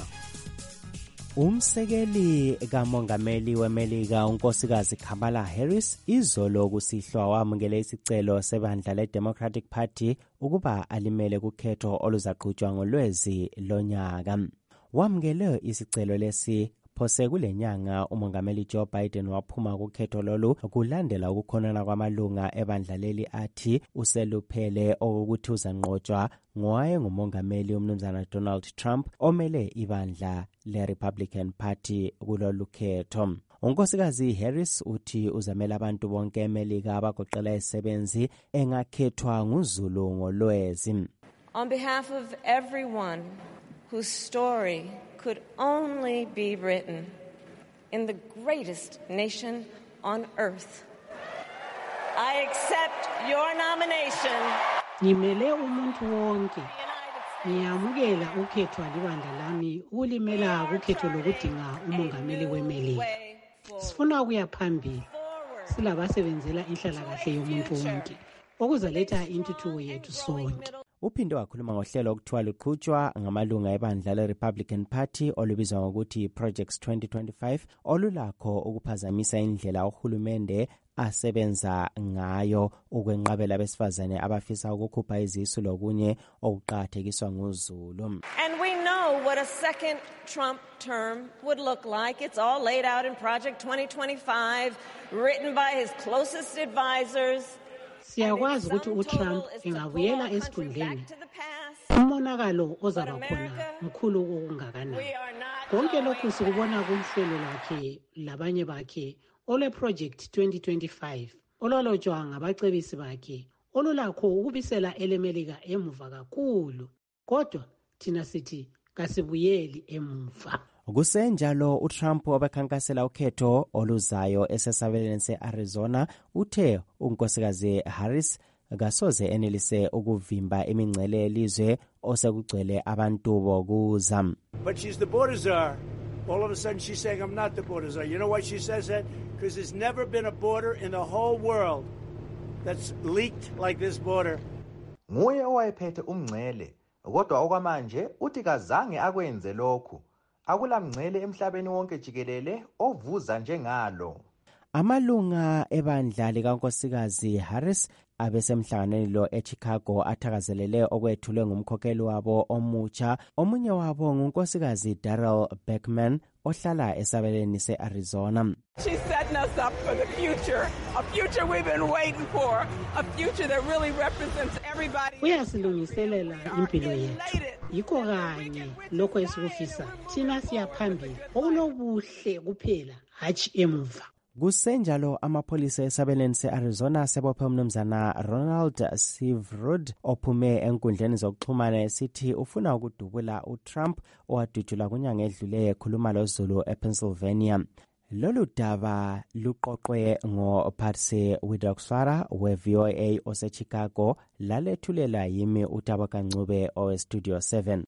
Umsekeli kamongameli weMelika unkosikazi Kamala Harris izolo kusihlwa wamukele isicelo sebandla leDemocratic Party ukuba alimele kukhetho oluzaqhutshwa ngoLwezi lonyaka. Wamukele isicelo lesi phose kulenyanga umongameli Joe Biden waphuma kukhetho lolu kulandela ukukhonana kwamalunga ebandla leli athi useluphele okuthi uzanqotshwa ngowaye ngumongameli umnumzana Donald Trump omele ibandla le-Republican Party kulolu khetho. Unkosikazi Harris uthi uzamela abantu bonke eMelika abagoqela isebenzi engakhethwa nguZulu ngoLwezi. On behalf of everyone whose story could only be written in the greatest nation on earth, I accept your nomination. Ngimele umuntu wonke. Ngiyamukela ukhetho libandla lami ulimela ukhetho lokudinga umongameli weMelika. Sifuna ukuya phambili. Silabasebenzela inhlalakahle yomuntu wonke. Okuzaletha intuthuko yethu sonke. Uphinde wakhuluma ngohlelo okuthiwa luqhutshwa ngamalunga ebandla le-Republican Party olubizwa ngokuthi Projects 2025 olulakho ukuphazamisa indlela uhulumende asebenza ngayo ukwenqabela abesifazane abafisa ukukhupha izisu lokunye okuqakathekiswa nguZulu. And we know what a second Trump term would look like. It's all laid out in Project 2025, written by his closest advisors. Siyakwazi ukuthi uTrump engabuyela esikhundleni. Umonakalo ozaba khona mkhulu okungakanani. Konke lokhu sikubona kumhlelo lakhe labanye bakhe ole Project 2025 ololotshwa ngabacebisi bakhe olulakho ukubisela eleMelika emuva kakhulu. Kodwa thina sithi kasibuyeli emuva. Kusenjalo uTrump obekhankasela ukhetho oluzayo esesabelweni se-Arizona uthe unkosikazi Harris kasoze enelise ukuvimba imingcele yelizwe osekugcwele abantu bokuza. But she's the border czar. All of a sudden she's saying I'm not the border czar. You know why she says that? Because there's never been a border in the whole world that's leaked like this border. Nguye owayephethe umngcele, kodwa okwamanje uthi kazange akwenze lokhu. Akulamngcele emhlabeni wonke jikelele ovuza njengalo. Amalunga ebandla likankosikazi Harris abesemhlanganweni lo eChicago athakazelele okwethulwe ngumkhokheli wabo omutsha. Omunye wabo ngunkosikazi Daryl Beckman ohlala esabelweni se-Arizona. She's setting us up for the future, a future we've been waiting for, a future that really represents everybody. Uyasilungiselela impilo yethu. Yikho kanye lokho esikufisa. Thina siyaphambili okulobuhle kuphela, hatshi emuva. Kusenjalo amapholisa esabelweni se-Arizona sebophe umnumzana Ronald Severud ophume enkundleni zokuxhumana esithi ufuna ukudubula uTrump owadutshulwa kunyanga edlule ekhuluma loZulu ePennsylvania. Lolu daba luqoqwe ngoPatsy Widakuswara we-VOA oseChicago lalethulela yimi uTabaka Ncube oweStudio 7.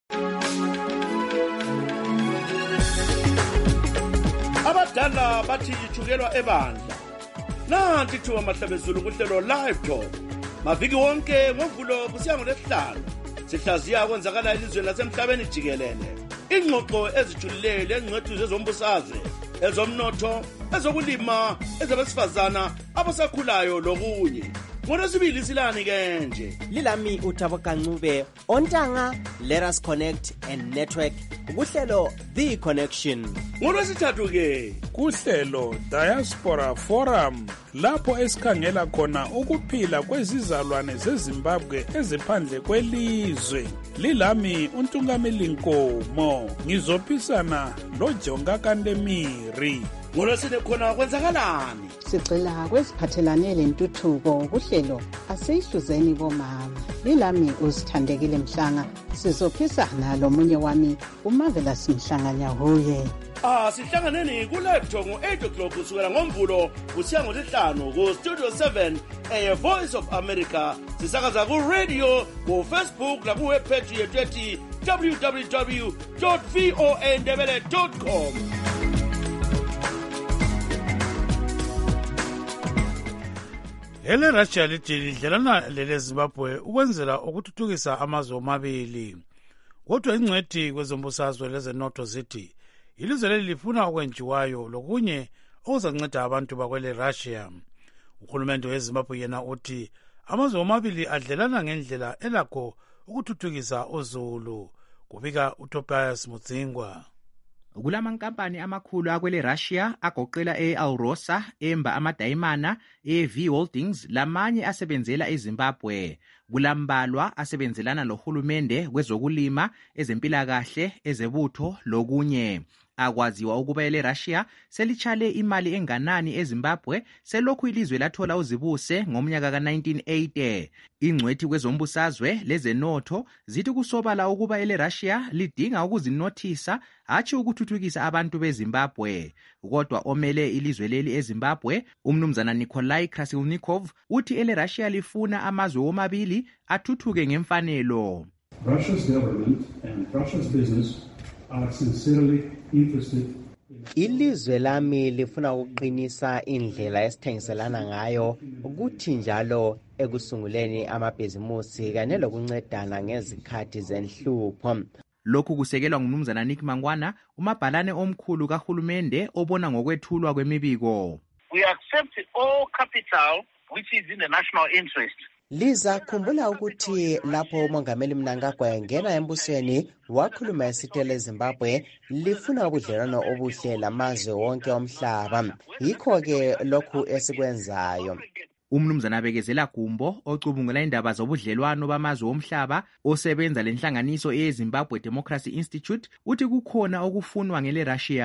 Abadala bathi ithukelwa ebandla. Nanti thuba mahlabezulu kuhlelo live talk. Maviki wonke ngovulo kusiya ngoLesihlanu. Sihlaziya kwenzakala elizweni lasemhlabeni jikelele. Ingxoxo ezijulile engcwethi zezombusazwe, ezomnotho, ezokulima, ezabesifazana, abasakhulayo lokunye. Ngolwesibili silani ke nje. Lilami uTabaka Ncube. Ontanga, let us connect and network. Kuhlelo The Connection. Ngolwesithathu ke kuhlelo Diaspora Forum lapho esikhangela khona ukuphila kwezizalwane zeZimbabwe eziphandle kwelizwe. Lilami uNtungameli Nkomo. Ngizophisana loJonga Kandemiri. Ngolwesine khona kwenzakalani? Sicela kweziphathelane lentuthuko kuhlelo asihluzeni bomama. Lilami uzithandekile Mhlanga. Sizophisana lomunye wami uMarvelous Mhlanganya huye. Sihlanganeni kulepto ngo-8 o'clock kusukela ngomvulo kusiya ngoLesihlanu ku-Studio 7 Voice of America. Sisakaza ku-radio, ku-Facebook naku-webpage yethu ethi www.voandebele.com. Hele Russia lithi lidlelana leleZimbabwe ukwenzela ukuthuthukisa amazwe omabili. Kodwa ingcwethi kwezombusazwe lezenotho zithi ilizwe leli lifuna okwenjiwayo lokunye okuzanceda abantu bakwele Russia. Uhulumende weZimbabwe yena uthi amazwe omabili adlelana ngendlela elakho ukuthuthukisa uZulu. Kubika uTobias Mudzingwa. Kulamankampani amakhulu akwele Russia agoqela eAlrosa, Emba Amadayimana, V Holdings lamanye asebenzela eZimbabwe. Kulambalwa asebenzelana lohulumende kwezokulima, ezempilakahle, ezebutho lokunye. Akwaziwa ukuba eLeRussia selitshale imali enganani eZimbabwe selokhu ilizwe lathola uzibuse ngomnyaka ka1980. Ingcwethi kwezombusazwe lezenotho zithi kusobala ukuba eLeRussia lidinga ukuzinothisa hatshi ukuthuthukisa abantu beZimbabwe. Kodwa omele ilizwe leli eZimbabwe umnumzana Nikolai Krasilnikov uthi eLeRussia lifuna amazwe omabili athuthuke ngemfanelo. Russia's government and Russia's business are sincerely interested. Ilizwe lami lifuna ukuqinisa indlela esithengiselana ngayo ukuthi njalo ekusunguleni amabhizimusi kanye lokuncedana ngezikhathi zenhlupho. Lokhu kusekelwa ngumnumzana Nick Mangwana, umabhalane omkhulu kahulumende obona ngokwethulwa kwemibiko. We accept all capital which is in the national interest. Liza khumbula ukuthi lapho umongameli Mnangagwa engena embusweni wakhuluma esitele eZimbabwe lifuna ubudlelwano obuhle lamazwe wonke omhlaba. Yikho ke lokhu esikwenzayo. Umnumzana Bekezela Gumbo ocubungula indaba zobudlelwano bamazwe omhlaba osebenza lenhlanganiso eZimbabwe Democracy Institute uthi kukhona okufunwa ngeleRussia.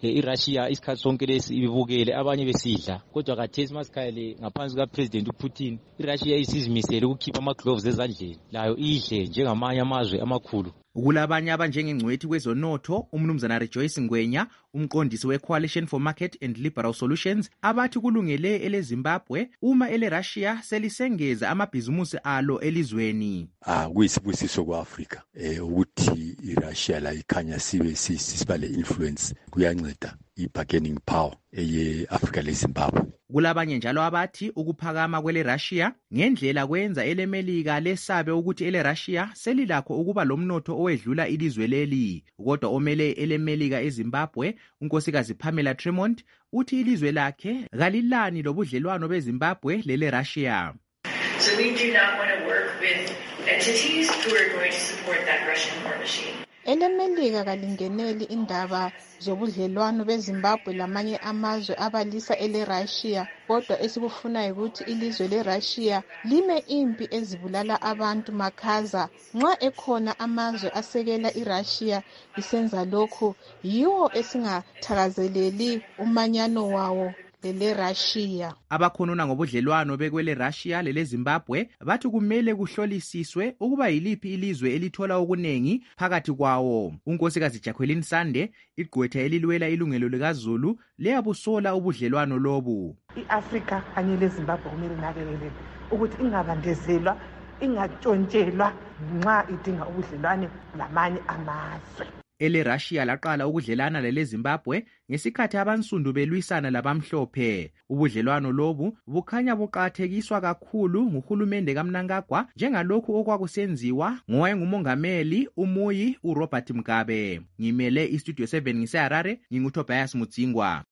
iRussia isikhathi sonke lesi ibukele abanye besidla kodwa khathesi masikhayele ngaphansi kaPresident uPutin iRussia isizimisele ukukhipha ama-gloves ezandleni layo idle njengamanye amazwe amakhulu. Kulabanye abanjengengcwethi kwezonotho umnumzana Rejoice Ngwenya umqondisi we-Coalition for Market and Liberal Solutions abathi kulungele eleZimbabwe uma eleRussia selisengeza amabhizimusi alo elizweni. Kuyisibusiso kwa-Africa ukuthi iRussia la ikhanya siba le-influence kuyanceda i-bargaining power eye-Africa leZimbabwe. Kulabanye njalo abathi ukuphakama kweleRussia ngendlela kwenza eleMelika lesabe ukuthi eleRussia selilakho ukuba lomnotho owedlula ilizwe leli. Kodwa omele eleMelika eZimbabwe unkosikazi Pamela Tremont uthi ilizwe lakhe kalilani lobudlelwano beZimbabwe leleRussia. So we do not want to work with entities who are going to support that Russian war machine. eleMelika kalingeneli indaba zobudlelwano beZimbabwe lamanye amazwe abalisa eleRussia kodwa esikufunayo ukuthi ilizwe leRussia lime impi ezibulala abantu makhaza nxa ekhona amazwe asekela iRussia isenza lokhu yiwo esingathakazeleli umanyano wawo leleRussia. Abakhonona ngobudlelwano bekweleRussia leleZimbabwe bathi kumele kuhlolisiswe ukuba yiliphi ilizwe elithola okunengi phakathi kwawo. Unkosikazi Jacqueline Sande igqwetha elilwela ilungelo likaZulu liyabusola ubudlelwano lobu. iAfrica kanye leZimbabwe kumele nakelele ukuthi ingabandezelwa ingatshontshelwa nxa idinga ubudlelwane lamanye amazwe. EleRussia laqala ukudlelana leleZimbabwe ngesikhathi abansundu belwisana labamhlophe. Ubudlelwano lobu bukhanya buqakathekiswa kakhulu nguhulumende kaMnangagwa njengalokhu okwakusenziwa ngowayengumongameli umuyi uRobert Mugabe. Ngimele iStudio 7 ngiseHarare nginguTobias Mutsingwa.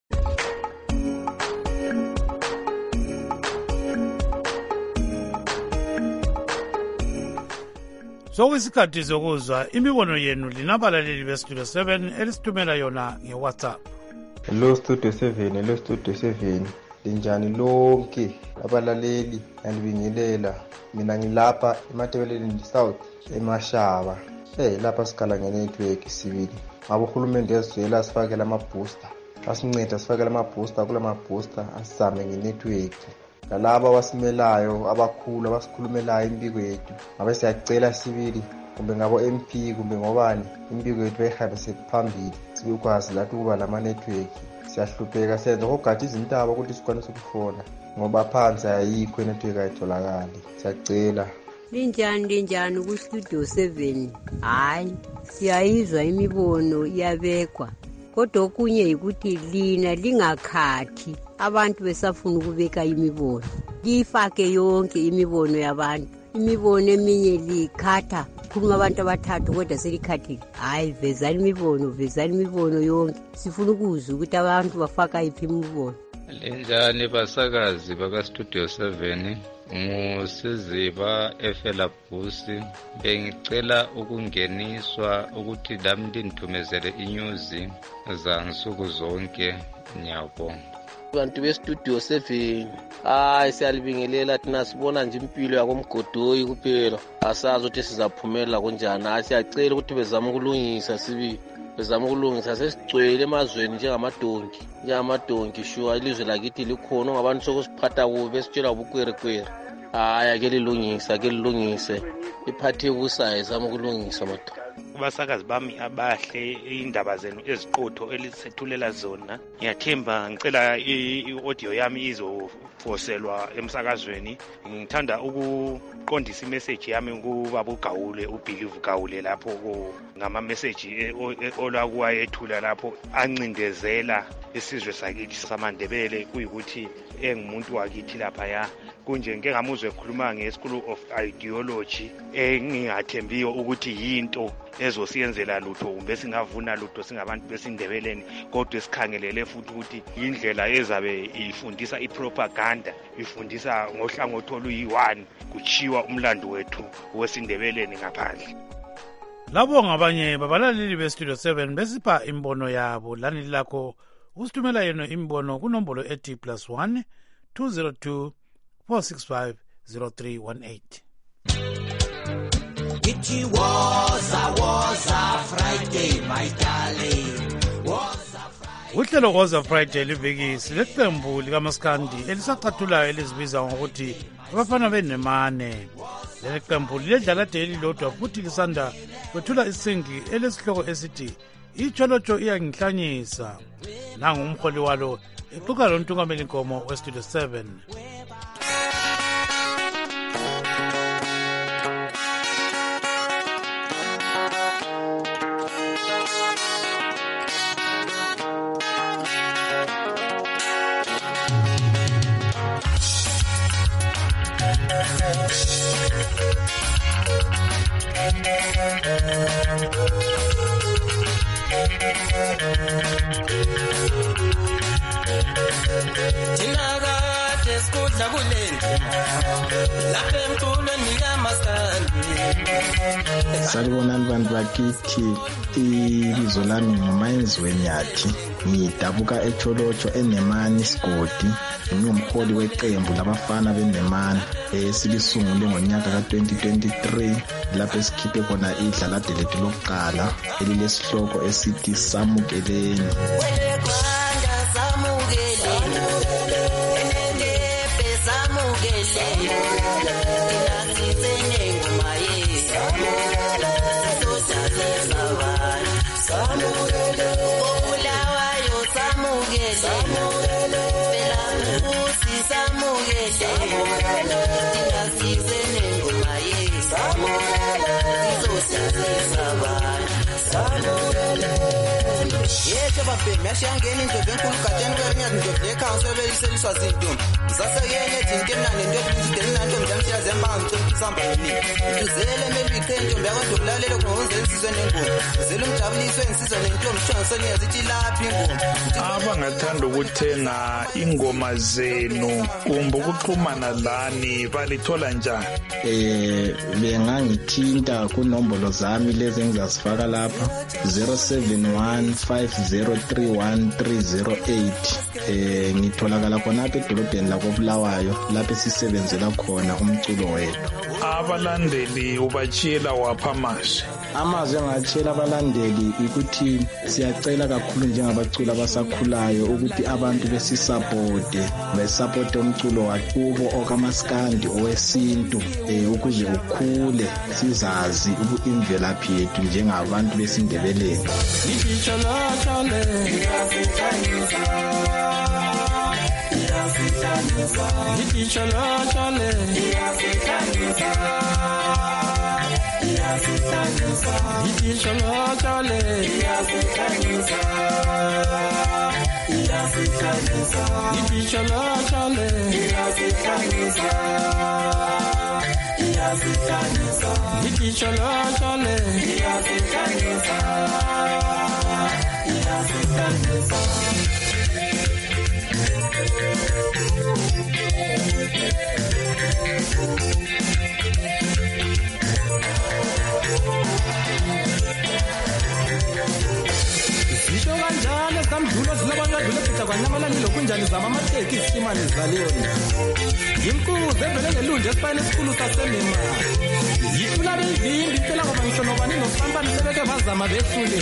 Sokuyisikhathi sokuzwa imibono yenu linabalaleli beStudio 7 elisithumela yona ngeWhatsApp. Hello Studio 7, hello Studio 7. Linjani lonke abalaleli ngibingelela. Mina ngilapha eMatebeleni South eMashaba. Lapha sikhala ngenetwork sibili. Ngabo uhulumende ezwela sifakela ama-booster. Asinceda sifakela ama-booster kulama booster asizame ngenetwork. Nalaba wasimelayo abakhulu abasikhulumelayo impiko yethu ngabe siyacela sibili kumbe ngabo MP kumbe ngobani impiko yethu bayihambise phambili sibekwazi lathi ukuba lama network siyahlupheka senza ukugada izintaba ukuthi sikwanise ukufona ngoba phansi ayikho network ayitholakali siyacela. Linjani ku-Studio 7 hayi siyayizwa imibono iyabekwa kodwa okunye yikuthi lina lingakhathi abantu besafuna ukubeka imibono lifake yonke imibono yabantu. Imibono eminye likhatha khuluma abantu abathathu kodwa selikhathile. Hayi vezani imibono yonke sifuna ukuzwa ukuthi abantu bafaka iphi imibono. Linjani basakazi bakaStudio 7 nguSiziba eFelabhusi bengicela ukungeniswa ukuthi lami ndinithumezele inyuzi zansuku zonke nyabo. Bantu beStudio 7 siyalibingelela thina sibona nje impilo yakomgodoyi kuphela asazi ukuthi sizaphumelela kanjani. Siyacela ukuthi bezame ukulungisa sesicwele emazweni njengamadonki sure ilizwe lakithi likhona ngabantu sokusiphatha kubi besitshela ubukwerekwere. Ake lilungise iphathi ebusayo izama ukulungisa madoda. Kubasakazi bami abahle indaba zenu eziqotho elisethulela zona ngiyathemba ngicela i-audio yami izofoselwa emsakazweni. Ngithanda ukuqondisa imessage yami kubaba uGawule uBelieve Gawule lapho ngama message olwakuwayethula lapho ancindezela isizwe sakithi samaNdebele kuyikuthi engumuntu wakithi lapha ya kunje ngeke ngamuzwe ekhuluma nge-School of Ideology engingathembiyo ukuthi yinto ezosiyenzela lutho kumbe singavuna lutho singabantu besindebeleni kodwa esikhangelele futhi ukuthi indlela ezabe ifundisa ipropaganda ifundisa ngohlangothi oluyi-1 kuchiwa umlando wethu wesindebeleni ngaphandle. Labo ngabanye babalaleli beStudio 7 besipha imbono yabo lani lakho usithumela yena imbono kunombolo ethi +1 202 465 0318. It was a Friday, my darling. uhlelo Woza Friday livikisi leqembu likaMaskandi elisacathulayo elizibiza ngokuthi abafana benemane. Leli qembu lidlala daily lodwa futhi lisanda kwethula isingi elesihloko esithi iCholocho iyangihlanyisa. Nangu umholi walo exoxa lontungameli Nkomo weStudio 7. Salibonani bantu bakithi, ibizo lami nguMayenziwe Nyathi, ngidabuka eCholocho eNemani Sigodi. Ngingumholi weqembu labafana beNemani esilisungule ngonyaka ka-2023 lapho esikhiphe khona idlalade lethu lokuqala elilesihloko esithi Samukeleni. Mashangeni ndobe nkulu kateni kwerinyathi ndobe lekhansi ebeyiseliswa zintombi ngisaseyene ethi inkenani ndobe izideli nantombi jamshiya zembanga ngicela isamba yini ngizele mele iqhe ntombi yakwaDobulalelo ngozela insizwe nengoma ngizele umjabuliswe insizwe nentombi shongisonyeza ithi laphi ingoma abangathanda ukuthenga ingoma zenu kumbe ukuxhumana lani balithola njani? Bengangithinta kunombolo zami lezi engizazifaka lapha 0715031308. Ngitholakala khonapha edolobheni lakoBulawayo lapho sisebenzela khona umculo wethu. Abalandeli ubachiyela wapha amazwi? Amazwi engatshela abalandeli ukuthi siyacela kakhulu njengabaculi abasakhulayo ukuthi abantu besisapote umculo wakubo okaMaskandi owesintu ukuze ukhule sizazi imvelaphi yethu njengabantu besindebeleni. Kamdlulo zilabanyadlule phitha kwanyamalani lokunjani zama amateki isimane zaleyona yimkuze evele ngelunje esifayini esikhulu sasenema yithula beyivimbi impela ngoba ngisho nobani nosampani sebeke bazama behlule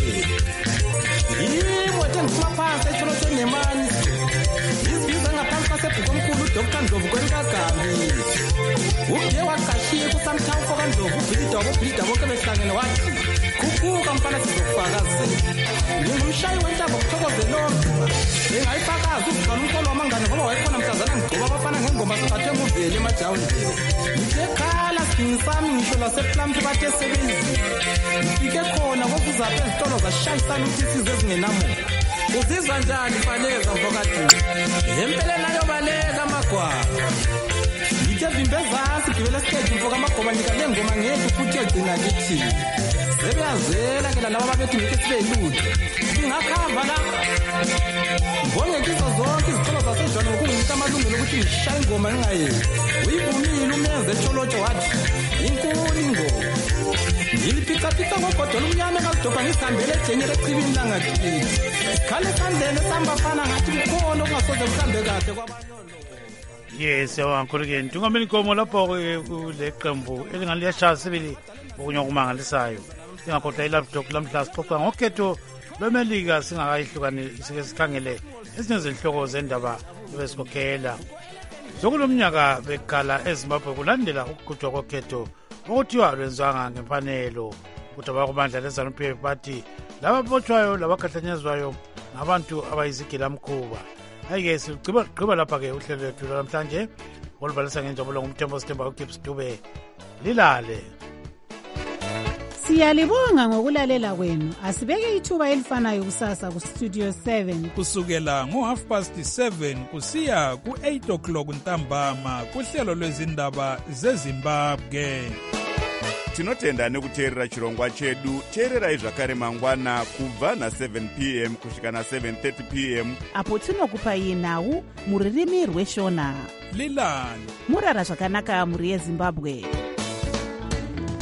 yimo ethengisuma phansi eCholocho eNemani izibiza ngaphansi kwasebhuku omkhulu uDr Ndlovu Kwenkagami ubuye waqashiye kusamthawufo kaNdlovu ubhilida bonke behlangene wathi khuphuka mfana sizokufakazela ngingumshayi wentambo okuthokozelombi engayifakazi ukugcwala umkolo wamangane ngoba wayekhona mhlazana ngigcoba abafana ngengoma singathe nguvele emajawundeni ngithekhala sidingi sami ngisho laseplampi bathe sebenzini ngifike khona kokuzapha ezitolo zashayisana ukuthi isizwe ezingenamoya uzizwa njani Faneza mfokati empeleni ayobaleka amagwala ngithe vimbe ezansi gibela stage mfoka amagoma ngikale ngoma ngethu futhi egcina kithi sebeyazela ke laba babethi ngeke sibe yilutho singakhamba la ngongekisa zonke izicelo zasejwana ngokunginika amalungelo ukuthi ngishaya ingoma ngingayeni uyivumile umenze eCholocho wathi inkulu ingoma ngiliphicaphica ngogodola umnyama kalidobha ngisihambele ejenyela echibini langakithi khale esandleni esambafana ngathi kukhona okungasoze kuhambe kahle kwabanye. Yes, yawankhulu-ke Ntungameli Nkomo lapho-ke kule qembu elingaliyashaya sibili okunye okumangalisayo. Singakhohlwa ilaptop lamhla sixoxa ngokhetho lwemelika singakayihlukani sike sikhangele ezinye zenhloko zendaba ebesikhokhela. Zokulomnyaka bekhala eZimbabwe kulandela ukugujwa kokhetho okuthiwa lwenzwanga ngemfanelo. Ukuthi abakumandla leZANU-PF bathi lababotshwayo labakhahlanyezwayo ngabantu abayizigilamkhuba. Ayike sigqiba lapha-ke uhlelo lwethu lwanamhlanje olubalisa ngenjabulo ngumthembo Sithemba uGibbs Dube. Lilale. Siyalibonga ngokulalela kwenu. Asibeke ithuba elifanayo kusasa ku Studio 7 kusukela ngo7:30 kusiya ku8 o'clock ntambama kuhlelo lwezindaba zeZimbabwe. Tinotenda nekuteerera chirongwa chedu. Teererai zvakare mangwana kubva na7 p.m. kusvika na7:30 p.m. apo tinokupai nhau muririmi rweshona. Lilani murara zvakanaka muri yeZimbabwe.